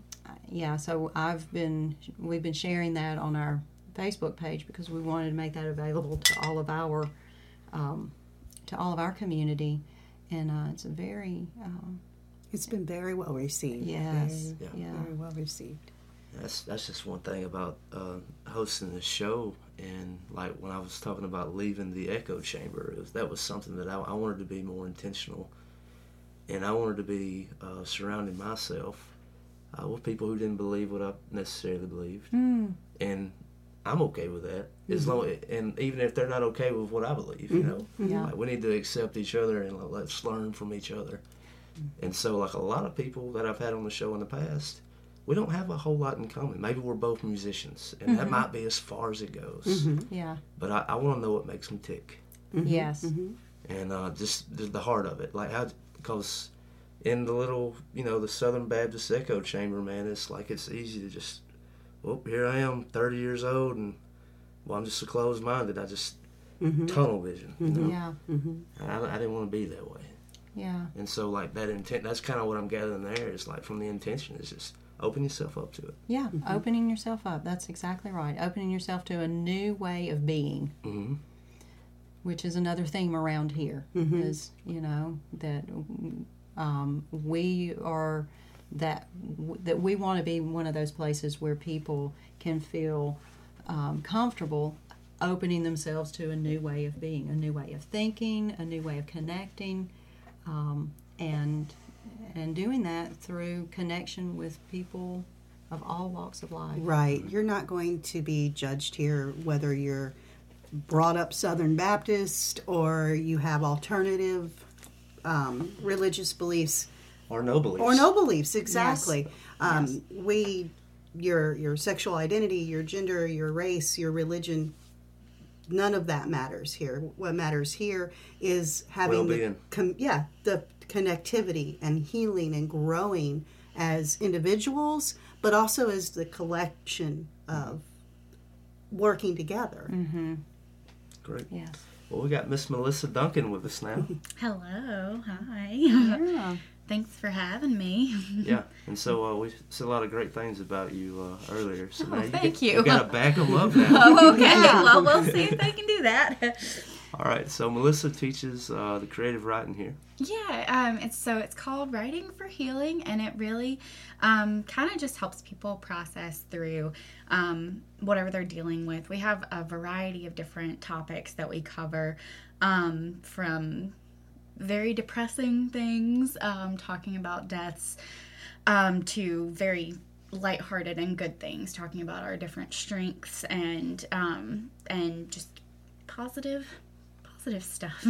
yeah, so I've been, we've been sharing that on our Facebook page because we wanted to make that available to all of our, um, to all of our community, and uh, it's a very, um, It's been very well received. yes, Very, yeah, very well received. That's that's just one thing about uh, hosting the show, and like when I was talking about leaving the echo chamber, it was, that was something that I, I wanted to be more intentional, and I wanted to be uh, surrounding myself uh, with people who didn't believe what I necessarily believed, mm. and I'm okay with that as long, and even if they're not okay with what I believe, you know, Yeah. like we need to accept each other and like, let's learn from each other. And so, like a lot of people that I've had on the show in the past, we don't have a whole lot in common. Maybe we're both musicians, and Mm-hmm. that might be as far as it goes. Mm-hmm. yeah, But I, I want to know what makes them tick, yes, and uh, just the, the heart of it. Like how, because in the little, you know, the Southern Baptist echo chamber, man, it's like it's easy to just, well, here I am, thirty years old, and well, I'm just so closed-minded. I just tunnel vision. You know? yeah, I, I didn't want to be that way. yeah, And so, like, that intent, that's kind of what I'm gathering there is, like, from the intention is just open yourself up to it. yeah. Opening yourself up. That's exactly right. Opening yourself to a new way of being, Mm-hmm. which is another theme around here. Is, you know, that um, we are that that we want to be one of those places where people can feel um, comfortable opening themselves to a new way of being, a new way of thinking, a new way of connecting, um, and and doing that through connection with people of all walks of life. Right. You're not going to be judged here whether you're brought up Southern Baptist or you have alternative um, religious beliefs. Or no beliefs. Or no beliefs, exactly. Um, we, your your sexual identity, your gender, your race, your religion, none of that matters here. What matters here is having the Well-being. com- yeah the connectivity and healing and growing as individuals, but also as the collection of working together. Great. Yes. Well, we got Miss Melissa Duncan with us now. Hello, hi. Yeah. Thanks for having me. Yeah. And so uh, we said a lot of great things about you uh, earlier. So now you thank get- you. You got to back them up now. Oh, okay. Well, we'll see if I can do that. All right. So Melissa teaches uh, the creative writing here. Yeah, um, it's so it's called Writing for Healing, and it really um, kind of just helps people process through um, whatever they're dealing with. We have a variety of different topics that we cover, um, from very depressing things, um, talking about deaths, um, to very lighthearted and good things, talking about our different strengths and um, and just positive, positive stuff.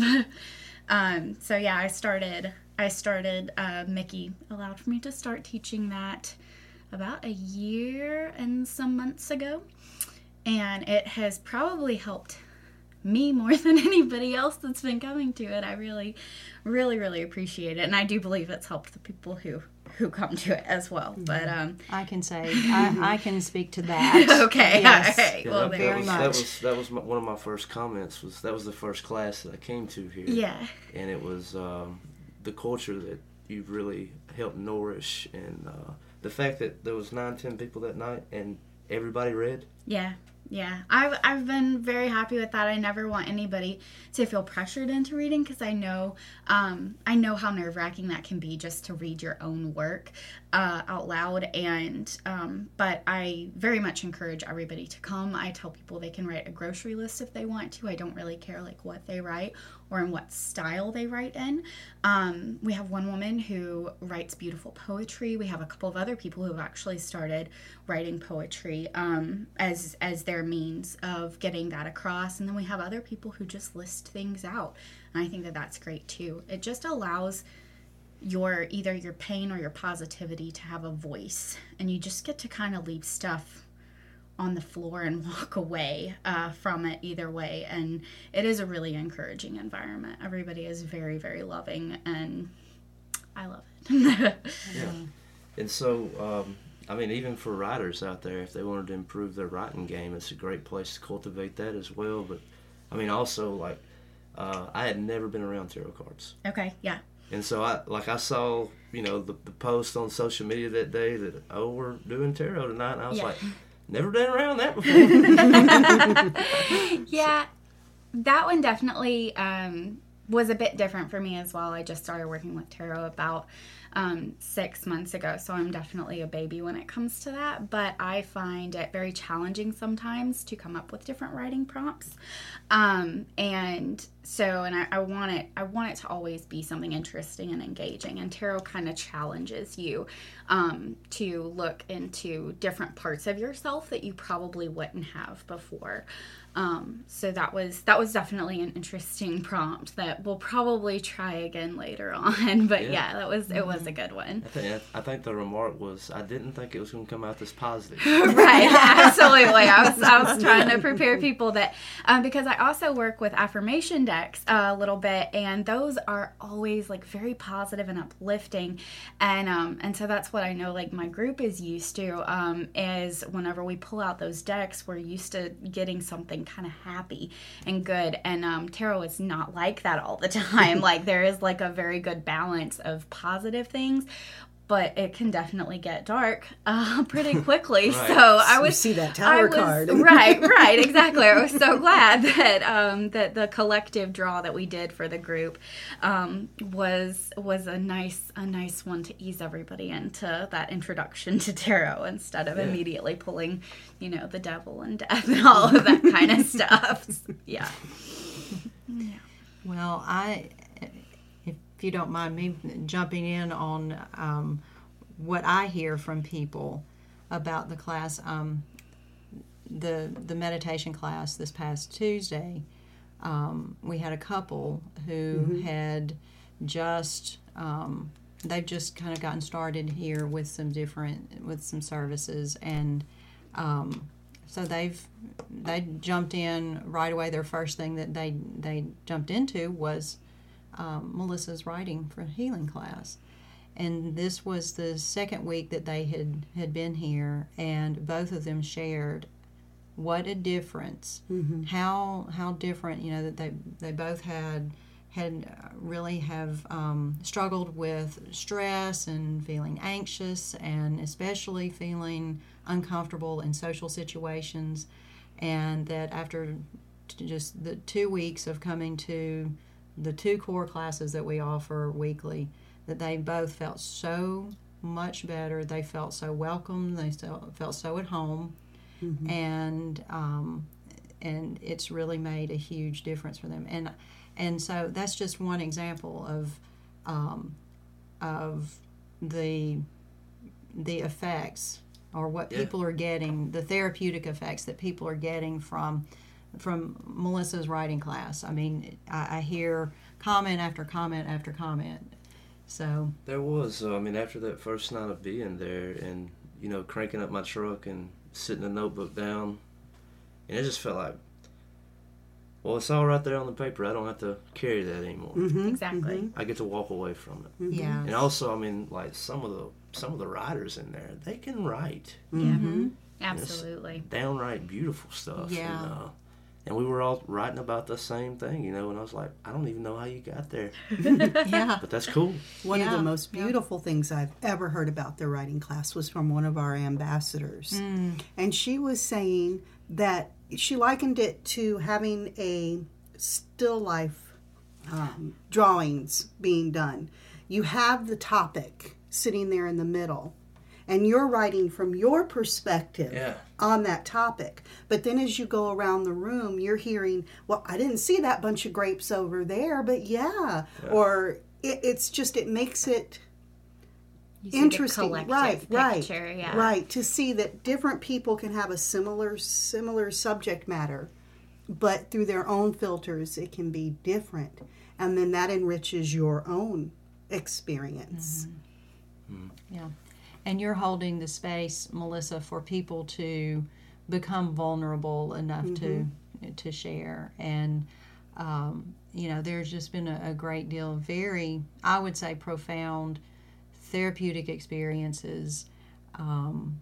um, so yeah, I started. I started. Uh, Mickey allowed for me to start teaching that about a year and some months ago, and it has probably helped me more than anybody else that's been coming to it. I really, really, really appreciate it, and I do believe it's helped the people who who come to it as well. But um, I can say I, I can speak to that. okay, Yes. all right. Yeah, Well, that, there that we was, go. that was that was my, one of my first comments. Was that was the first class that I came to here. Yeah. And it was um, the culture that you've really helped nourish, and uh, the fact that there was nine, ten people that night, and everybody read. Yeah, yeah. I've, I've been very happy with that. I never want anybody to feel pressured into reading, because I know um, I know how nerve-wracking that can be just to read your own work uh, out loud. And um, but I very much encourage everybody to come. I tell people they can write a grocery list if they want to. I don't really care like what they write or in what style they write in. Um, we have one woman who writes beautiful poetry. We have a couple of other people who have actually started writing poetry um, as as their means of getting that across. And then we have other people who just list things out. And I think that that's great too. It just allows your either your pain or your positivity to have a voice. And you just get to kind of leave stuff on the floor and walk away uh, from it either way. And it is a really encouraging environment. Everybody is very, very loving, and I love it. Yeah. And so, um, I mean, even for writers out there, if they wanted to improve their writing game, it's a great place to cultivate that as well. But, I mean, also, like, uh, I had never been around tarot cards. Okay, yeah. And so I like I saw, you know, the, the post on social media that day that, oh, we're doing tarot tonight. And I was Yeah. like, never been around that before. Yeah, that one definitely um, was a bit different for me as well. I just started working with tarot about um, six months ago, so I'm definitely a baby when it comes to that. But I find it very challenging sometimes to come up with different writing prompts, um, and so and I, I want it. I want it to always be something interesting and engaging. And tarot kind of challenges you um, to look into different parts of yourself that you probably wouldn't have before. Um, so that was that was definitely an interesting prompt that we'll probably try again later on. But yeah, Yeah. that was it was a good one. I think I think the remark was, I didn't think it was going to come out this positive. Right, absolutely. I was I was trying to prepare people that um, because I also work with affirmation decks a little bit, and those are always like very positive and uplifting, and um, and so that's what I know like my group is used to um, is whenever we pull out those decks, we're used to getting something kind of happy and good, and um, tarot is not like that all the time. Like there is like a very good balance of positive things, but it can definitely get dark uh, pretty quickly. Right. So I You was see that I tower was- card. right, right, exactly. I was so glad that um, that the collective draw that we did for the group um, was was a nice a nice one to ease everybody into that introduction to tarot instead of Yeah. immediately pulling, you know, the devil and death and all of that kind of stuff. Yeah. Well, I, if you don't mind me jumping in on um, what I hear from people about the class, um, the the meditation class this past Tuesday, um, we had a couple who had just um, they've just kind of gotten started here with some different with some services, and um, so they've they jumped in right away. Their first thing that they they jumped into was um, Melissa's writing for healing class, and this was the second week that they had had been here, and both of them shared what a difference, how how different, you know, that they they both had had really have um, struggled with stress and feeling anxious, and especially feeling uncomfortable in social situations, and that after t- just the two weeks of coming to the two core classes that we offer weekly, that they both felt so much better. They felt so welcome. They so, felt so at home, and um, and it's really made a huge difference for them. And and so that's just one example of um, of the the effects, or what Yeah. people are getting, the therapeutic effects that people are getting from from Melissa's writing class. I mean, I, I hear comment after comment after comment. So There was, so, I mean, after that first night of being there and, you know, cranking up my truck and sitting the notebook down, and it just felt like, well, it's all right there on the paper. I don't have to carry that anymore. Exactly. I get to walk away from it. yeah, And also, I mean, like some of the some of the writers in there, they can write Yeah. Absolutely. downright beautiful stuff. Yeah. And, uh, and we were all writing about the same thing, you know. And I was like, I don't even know how you got there, yeah, but that's cool. One of Yeah, the most yeah. beautiful things I've ever heard about their writing class was from one of our ambassadors. Mm. And she was saying that she likened it to having a still life um, drawings being done. You have the topic sitting there in the middle, and you're writing from your perspective Yeah. on that topic. But then as you go around the room, you're hearing, well, I didn't see that bunch of grapes over there, but yeah. Yeah. Or it, it's just, it makes it You see the interesting. collective Right, right, picture, yeah. right. To see that different people can have a similar, similar subject matter, but through their own filters, it can be different. And then that enriches your own experience. yeah. And you're holding the space, Melissa, for people to become vulnerable enough to to share. And um, you know, there's just been a, a great deal of very, I would say, profound therapeutic experiences um,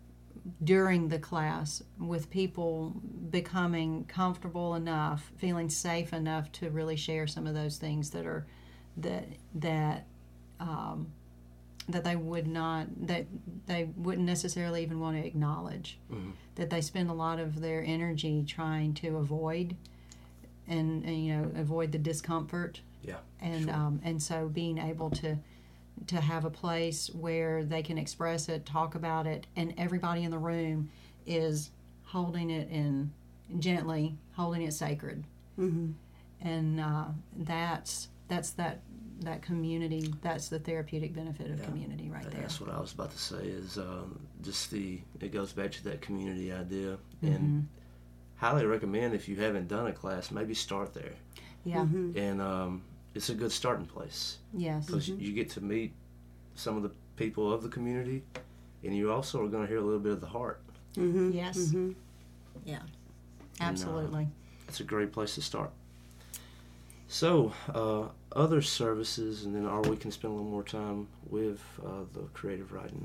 during the class, with people becoming comfortable enough, feeling safe enough to really share some of those things that are that that um, that they would not that they wouldn't necessarily even want to acknowledge. Mm-hmm. That they spend a lot of their energy trying to avoid and, and you know avoid the discomfort. Yeah. And sure. um, and so being able to to have a place where they can express it, talk about it, and everybody in the room is holding it in gently, holding it sacred. Mm-hmm. And uh, that's that's that that community. That's the therapeutic benefit of Yeah. community right And there. That's what I was about to say. Is um, just the it goes back to that community idea, Mm-hmm. and highly recommend if you haven't done a class, maybe start there. Yeah. Mm-hmm. And um, it's a good starting place Yes. because you get to meet some of the people of the community, and you also are going to hear a little bit of the heart. Mm-hmm. Yes. Mm-hmm. Yeah. And, uh, Absolutely. It's a great place to start. So, uh, other services, and then or we can spend a little more time with uh, the creative writing.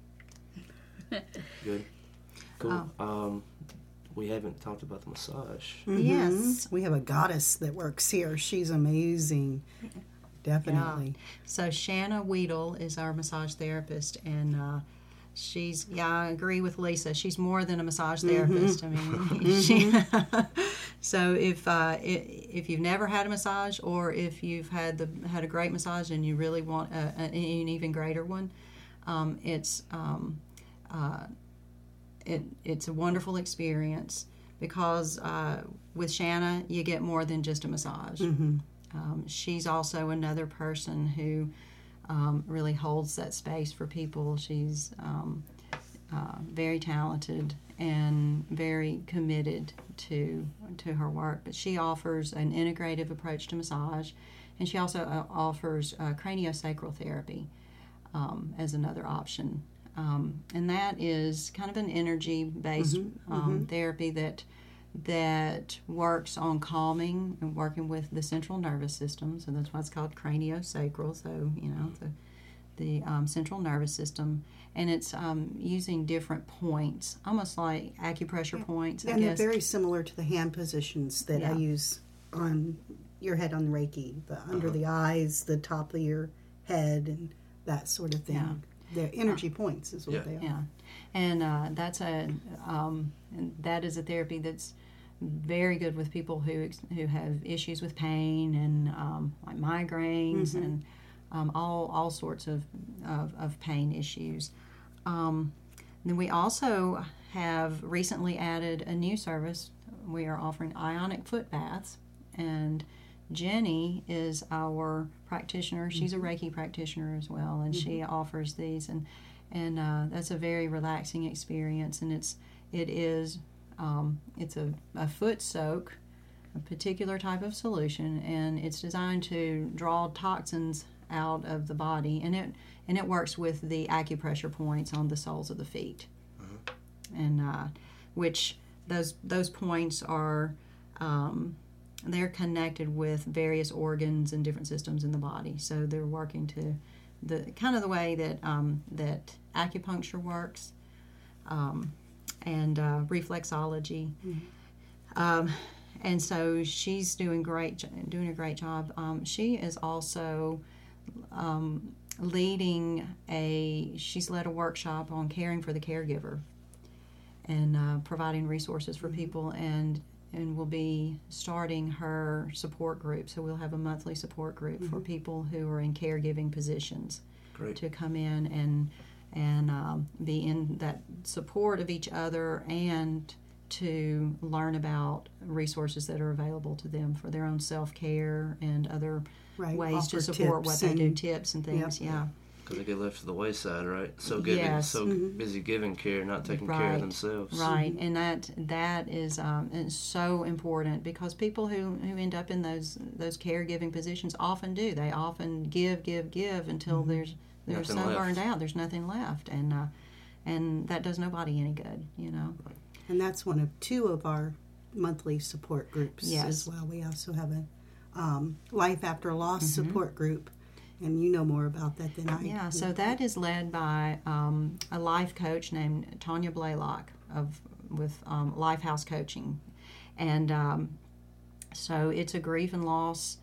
Good. Cool. Oh. Um, we haven't talked about the massage. Mhm. Yes. We have a goddess that works here. She's amazing. Definitely. So Shanna Weedle is our massage therapist, and uh, she's yeah, I agree with Lisa. She's more than a massage therapist. I mean, she, so if uh, i- if you've never had a massage, or if you've had the had a great massage and you really want a, a, an even greater one, um, it's um, uh, it it's a wonderful experience because uh, with Shanna you get more than just a massage. Mm-hmm. Um, she's also another person who um, really holds that space for people. She's um, uh, very talented and very committed to to her work. But she offers an integrative approach to massage, and she also uh, offers uh, craniosacral therapy um, as another option. Um, and that is kind of an energy-based Mm-hmm, um, mm-hmm. therapy that that works on calming and working with the central nervous system. So that's why it's called craniosacral. So you know the the um, central nervous system, and it's um, using different points, almost like acupressure points. I And guess. they're very similar to the hand positions that I Yeah. use on your head on Reiki, the under the eyes, the top of your head, and that sort of thing. Yeah. They're energy points is what Yeah. they are. Yeah, and uh, that's a um, and that is a therapy that's very good with people who ex- who have issues with pain and um, like migraines Mhm. and um, all all sorts of of, of pain issues. Um, then we also have recently added a new service. We are offering ionic foot baths, and Jenny is our practitioner. She's a Reiki practitioner as well, and she offers these, and and uh, that's a very relaxing experience. And it's it is um, it's a, a foot soak, a particular type of solution, and it's designed to draw toxins out of the body, and it and it works with the acupressure points on the soles of the feet, and uh, which those those points are. Um, they're connected with various organs and different systems in the body, so they're working to the kind of the way that um, that acupuncture works, um, and uh, reflexology, um, and so she's doing great, doing a great job. Um, she is also um, leading a. She's led a workshop on caring for the caregiver, and uh, providing resources for people, and. and will be starting her support group. So we'll have a monthly support group for people who are in caregiving positions Great. to come in and and um, be in that support of each other, and to learn about resources that are available to them for their own self-care and other Right. ways to Offer support what tips they do, and- tips and things. Yep. Yeah. Because they get left to the wayside, right? So giving, Yes. so busy giving care, not taking care Right. of themselves. Right, and that that is um, is so important, because people who, who end up in those those caregiving positions often do. They often give, give, give until there's they're Nothing so left. burned out. There's nothing left, and uh, and that does nobody any good, you know. And that's one of two of our monthly support groups Yes. as well. We also have a um, Life After Loss support group, and you know more about that than I do. Yeah, so that is led by um, a life coach named Tanya Blaylock of with um, Lifehouse Coaching, and um, so it's a grief and loss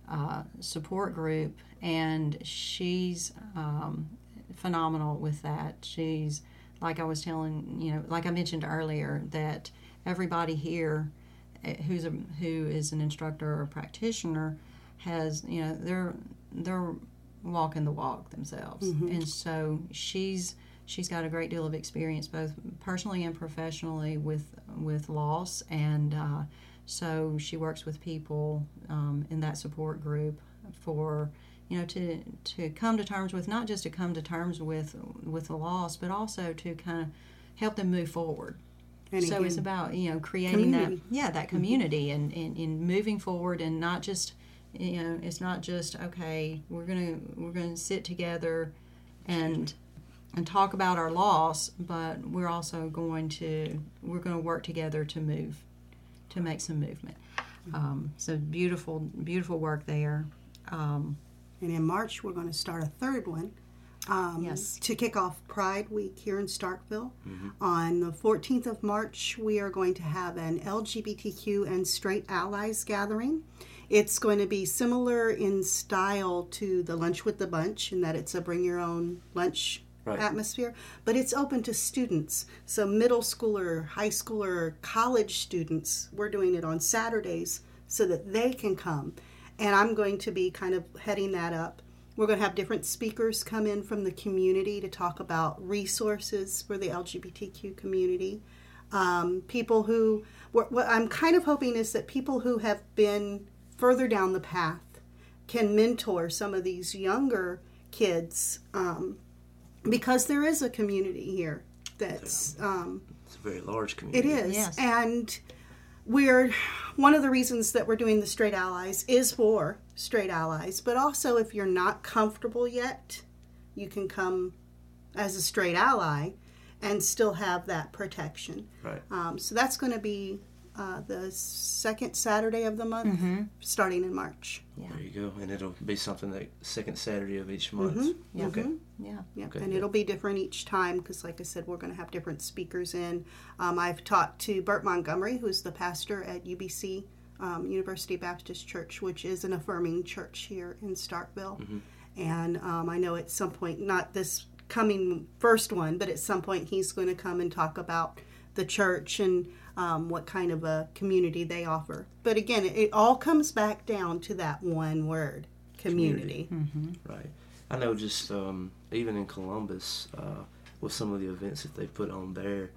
uh, support group, and she's um, phenomenal with that. She's, like I was telling, you know, like I mentioned earlier, that everybody here who's a, who is an instructor or a practitioner has, you know, they're they're walking the walk themselves, mm-hmm. and so she's she's got a great deal of experience both personally and professionally with with loss, and uh, so she works with people um, in that support group for, you know, to to come to terms with, not just to come to terms with with the loss, but also to kind of help them move forward. And so again, it's about, you know, creating community. that yeah that community mm-hmm. and, and, and moving forward, and not just, you know, it's not just, okay, we're gonna we're gonna sit together and and talk about our loss, but we're also going to we're going to work together to move to make some movement. Mm-hmm. Um, so beautiful beautiful work there. Um, and in March we're going to start a third one. Um, yes. To kick off Pride Week here in Starkville. Mm-hmm. On the fourteenth of March, we are going to have an L G B T Q and Straight Allies gathering. It's going to be similar in style to the Lunch with the Bunch, in that it's a bring your own lunch right. atmosphere, but it's open to students. So middle schooler, high schooler, college students, we're doing it on Saturdays so that they can come. And I'm going to be kind of heading that up. We're going to have different speakers come in from the community to talk about resources for the L G B T Q community. Um, people who, what I'm kind of hoping is that people who have been further down the path can mentor some of these younger kids, um, because there is a community here that's... Um, it's a very large community. It is. Yes. And we're, one of the reasons that we're doing the Straight Allies is for straight allies, but also if you're not comfortable yet, you can come as a straight ally and still have that protection. Right. Um, so that's going to be uh, the second Saturday of the month, mm-hmm. starting in March. Yeah. There you go. And it'll be something like second Saturday of each month. Mm-hmm. Yeah. Okay. Mm-hmm. Yeah. Yeah, Okay, and yeah. it'll be different each time because, like I said, we're going to have different speakers in. Um, I've talked to Bert Montgomery, who's the pastor at U B C, um, University Baptist Church, which is an affirming church here in Starkville. Mm-hmm. And um, I know at some point, not this coming first one, but at some point he's going to come and talk about the church and um, what kind of a community they offer. But again, it, it all comes back down to that one word, community. community. Mm-hmm. Right. I know just um, even in Columbus, uh, with some of the events that they put on there,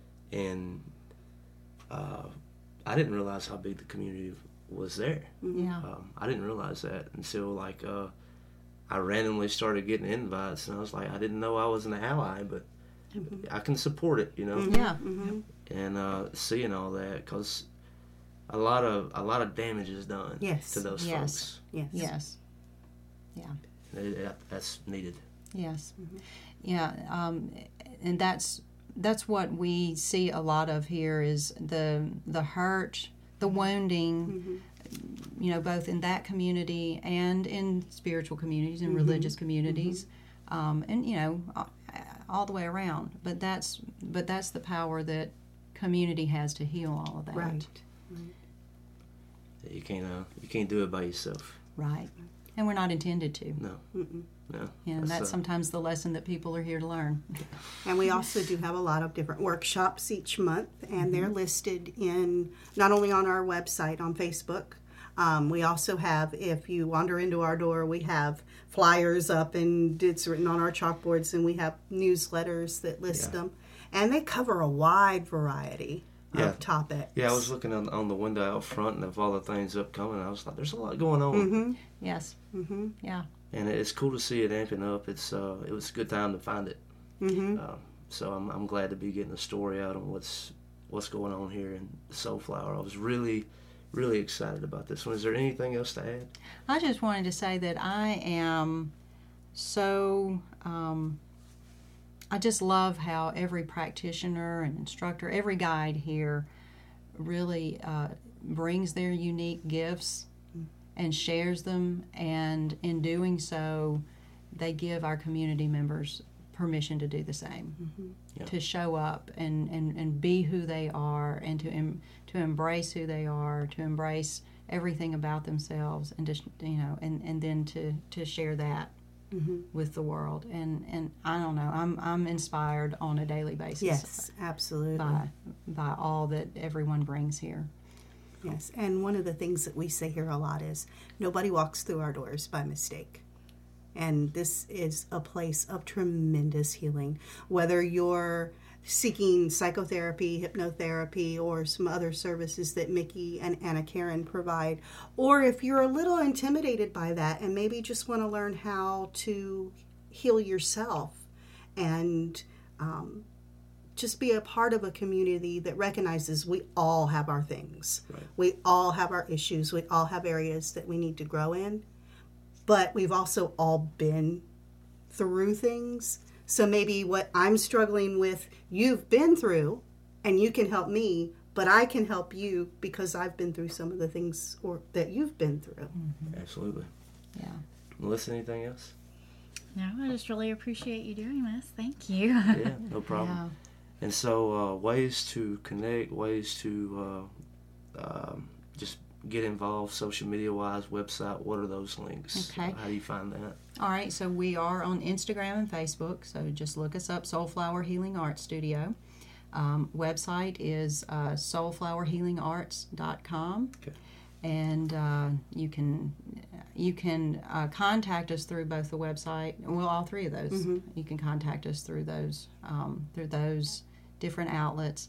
and uh, I didn't realize how big the community was there. Yeah. Um, I didn't realize that until like uh, I randomly started getting invites, and I was like, I didn't know I was an ally, but mm-hmm. I can support it, you know. Mm-hmm. Yeah. Mm-hmm. And uh, seeing all that, because a lot of a lot of damage is done Yes. to those Yes. folks. Yes. Yes. Yeah. It, it, that's needed. Yes. Mm-hmm. Yeah. Um, and that's that's what we see a lot of here is the the hurt, the wounding. Mm-hmm. You know, both in that community and in spiritual communities and Mm-hmm. religious communities, mm-hmm. um, and you know, all the way around. But that's but that's the power that community has to heal all of that. Right. You can't uh, you can't do it by yourself. Right. And we're not intended to. No. Mm-mm. No. And that's, that's sometimes the lesson that people are here to learn. And we also do have a lot of different workshops each month, and they're listed in not only on our website on Facebook. Um, we also have, if you wander into our door, we have flyers up and it's written on our chalkboards, and we have newsletters that list Yeah. them. And they cover a wide variety Yeah. of topics. Yeah, I was looking on, on the window out front and of all the things upcoming. I was like, there's a lot going on. Mm-hmm. Yes. Mm-hmm. Yeah. And it's cool to see it amping up. It's uh, it was a good time to find it. Mm-hmm. Um, so I'm I'm glad to be getting a story out on what's what's going on here in Soulflower. I was really really excited about this one. Is there anything else to add? I just wanted to say that I am so, um, I just love how every practitioner and instructor, every guide here really uh, brings their unique gifts and shares them, and in doing so, they give our community members permission to do the same, Mm-hmm. Yeah. to show up and, and, and be who they are, and to em, to embrace who they are, to embrace everything about themselves, and just, you know, and, and then to, to share that mm-hmm. with the world. And, and I don't know, I'm I'm inspired on a daily basis. Yes, absolutely. By by all that everyone brings here. Yes, and one of the things that we say here a lot is nobody walks through our doors by mistake. And this is a place of tremendous healing. Whether you're seeking psychotherapy, hypnotherapy, or some other services that Mickey and Anna Karen provide, or if you're a little intimidated by that and maybe just want to learn how to heal yourself and um, just be a part of a community that recognizes we all have our things. Right. We all have our issues. We all have areas that we need to grow in. But we've also all been through things. So maybe what I'm struggling with, you've been through, and you can help me, but I can help you because I've been through some of the things or that you've been through. Mm-hmm. Absolutely. Yeah. Melissa, anything else? No, I just really appreciate you doing this. Thank you. Yeah, no problem. Yeah. And so uh, ways to connect, ways to uh, um, just get involved social media-wise, website, what are those links? Okay. How do you find that? All right, so we are on Instagram and Facebook, so just look us up, Soulflower Healing Art Studio. Um, website is uh, soul flower healing arts dot com. Okay. And uh, you can you can uh, contact us through both the website, well, all three of those. Mm-hmm. You can contact us through those um, through those different outlets.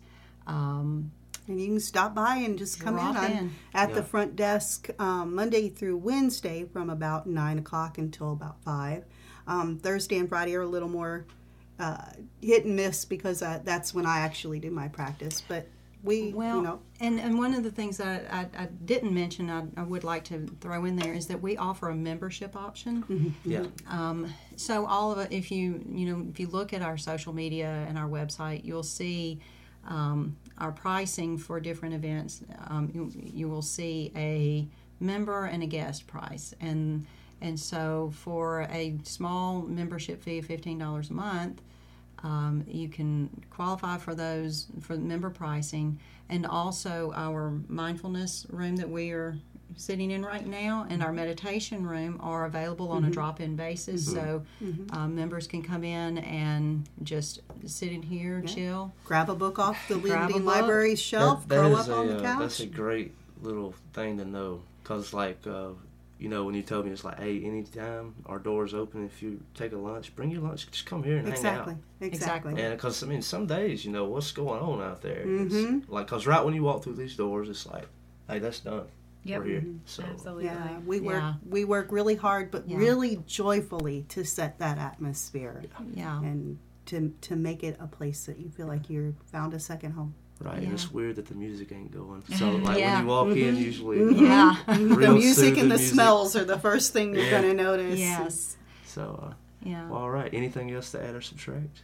Um, And you can stop by and just come in, Drop I'm in. at Yeah. the front desk um, Monday through Wednesday from about nine o'clock until about five. Um, Thursday and Friday are a little more uh, hit and miss because I, that's when I actually do my practice. But we, Well, you know, and, and one of the things that I, I, I didn't mention, I, I would like to throw in there, is that we offer a membership option. Mm-hmm. Yeah. Um, so all of it, if you you know if you look at our social media and our website, you'll see um, our pricing for different events. Um, you, you will see a member and a guest price, and and so for a small membership fee of fifteen dollars a month, um, you can qualify for those for member pricing, and also our mindfulness room that we are sitting in right now and our meditation room are available on Mm-hmm. a drop-in basis. Mm-hmm. So um, members can come in and just sit in here, Yeah. chill. grab a book off the Grab a Leading book. Library's shelf, That- that curl is up on a, the uh, couch. That's a great little thing to know, because like uh, you know, when you told me, it's like, hey, anytime our door's open, if you take a lunch, bring your lunch, just come here and exactly, hang out. exactly. Exactly. And because I mean, some days, you know, what's going on out there? It's Mhm. like, because right when you walk through these doors, it's like, hey, that's done. Yep. We're here. So Absolutely. Yeah, we work Yeah. we work really hard, but Yeah. really joyfully to set that atmosphere Yeah. and to to make it a place that you feel like you're found a second home. right, Yeah. and it's weird that the music ain't going. So like Yeah. when you walk in, usually uh, Yeah. The real music soothing and the music. smells are the first thing you're Yeah. going to notice. Yes. So uh, Yeah. well, all right. Anything else to add or subtract?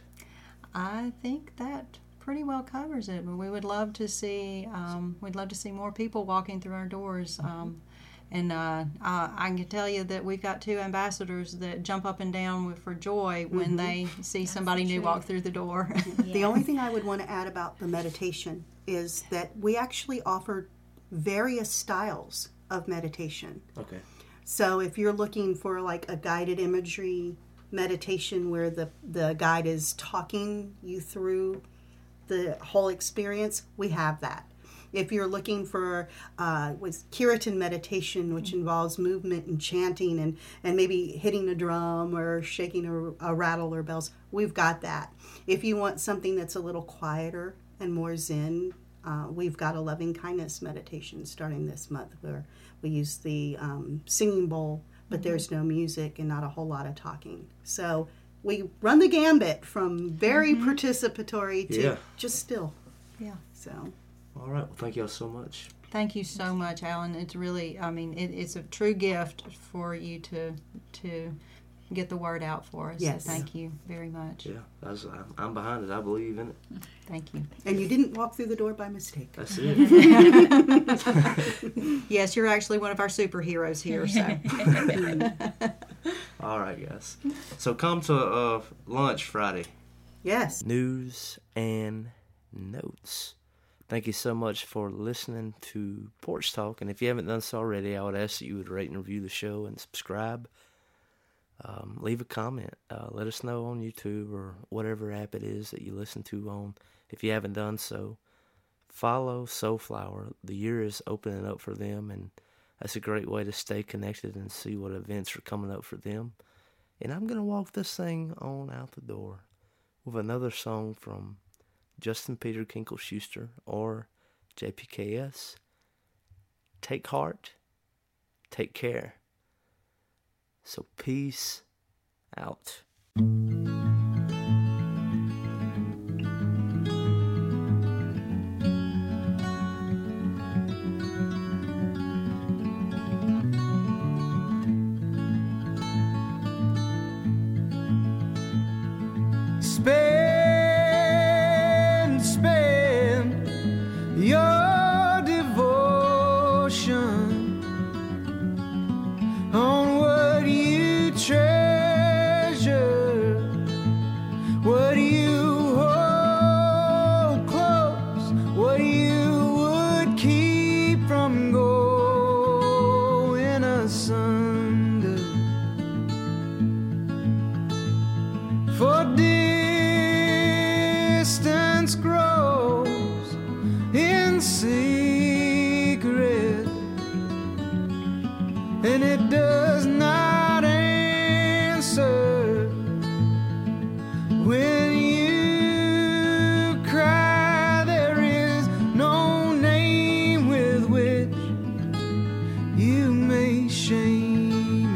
I think that pretty well covers it. But we would love to see, um, we'd love to see more people walking through our doors. Um, and uh, I, I can tell you that we've got two ambassadors that jump up and down with, for joy when they see somebody new true. walk through the door. The only thing I would want to add about the meditation is that we actually offer various styles of meditation. Okay. So if you're looking for like a guided imagery meditation where the, the guide is talking you through the whole experience, we have that. If you're looking for uh, was Kirtan meditation, which involves movement and chanting and, and maybe hitting a drum or shaking a, a rattle or bells, we've got that. If you want something that's a little quieter and more zen, uh, we've got a loving kindness meditation starting this month where we use the um, singing bowl, but mm-hmm. there's no music and not a whole lot of talking. So we run the gambit from very mm-hmm. participatory to Yeah. just still. Yeah. So. All right. Well, thank y'all so much. Thank you so much, Alan. It's really, I mean, it, it's a true gift for you to to get the word out for us. Yes. So thank you very much. Yeah, that's, I'm, I'm behind it. I believe in it. Thank you. And you didn't walk through the door by mistake. That's it. Yes, you're actually one of our superheroes here. So All right, guys. So come to uh, lunch Friday. Yes. News and notes. Thank you so much for listening to Porch Talk. And if you haven't done so already, I would ask that you would rate and review the show and subscribe. Um, leave a comment. Uh, let us know on YouTube or whatever app it is that you listen to on. If you haven't done so, follow Soulflower. The year is opening up for them, and that's a great way to stay connected and see what events are coming up for them. And I'm going to walk this thing on out the door with another song from Justin Peter Kinkle Schuster or J P K S. Take heart, take care. So peace out. Spend, spend your devotion on what you treasure, what you hold close, what you would keep from going asunder. For distance grows in secret, and it does not answer when you cry. There is no name with which you may shame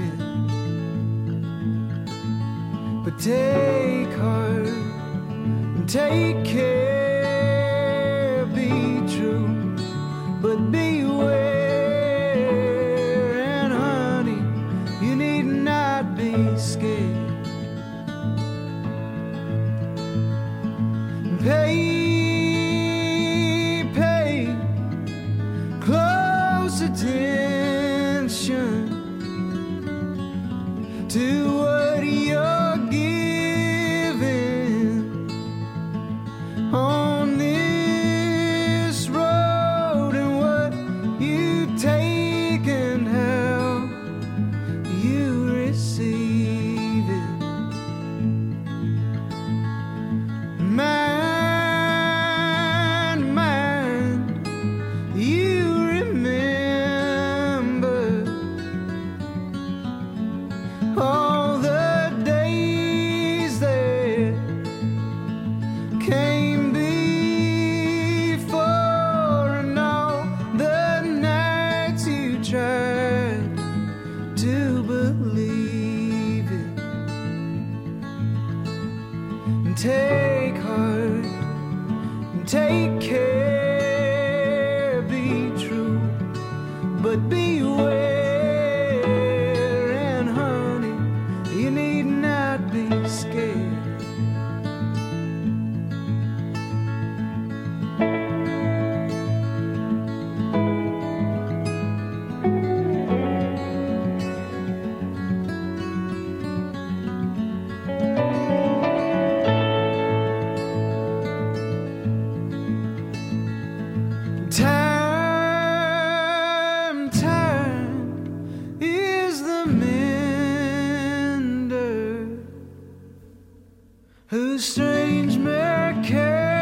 it, but take heart and take care. Be true, but beware. And honey, you need not be scared. Pay, pay close attention to what you're giving on this road, and what you take and how you receive it. Mind, mind, you remember all the days that came before, and all the nights you tried to believe it. And take heart and take care. Be true, but beware. And honey, you need not be scared. Time, time is the mender, whose strange mechanics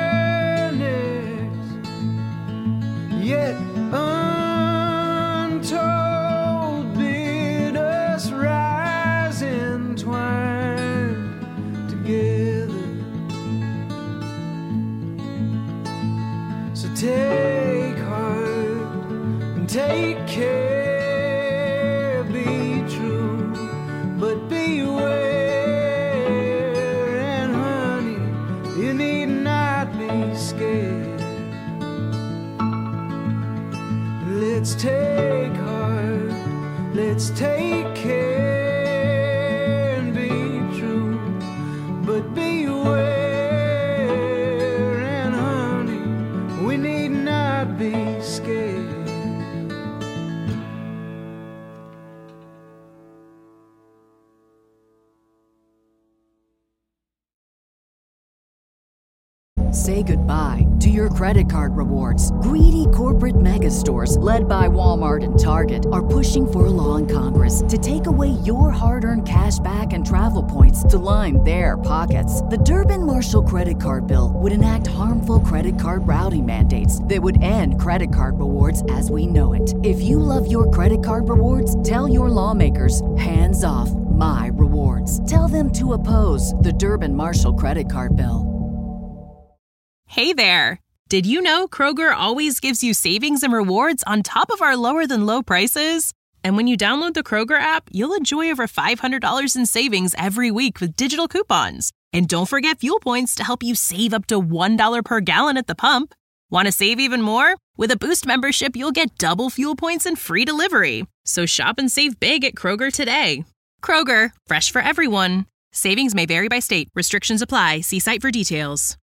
yet untold bid us rise entwined together. So take heart and take care. Be true, but beware. And honey, Say goodbye to your credit card rewards. Greedy corporate mega stores, led by Walmart and Target, are pushing for a law in Congress to take away your hard-earned cash back and travel points to line their pockets. The Durbin-Marshall credit card bill would enact harmful credit card routing mandates that would end credit card rewards as we know it. If you love your credit card rewards, tell your lawmakers, hands off my rewards. Tell them to oppose the Durbin-Marshall credit card bill. Hey there! Did you know Kroger always gives you savings and rewards on top of our lower-than-low prices? And when you download the Kroger app, you'll enjoy over five hundred dollars in savings every week with digital coupons. And don't forget fuel points to help you save up to one dollar per gallon at the pump. Want to save even more? With a Boost membership, you'll get double fuel points and free delivery. So shop and save big at Kroger today. Kroger, fresh for everyone. Savings may vary by state. Restrictions apply. See site for details.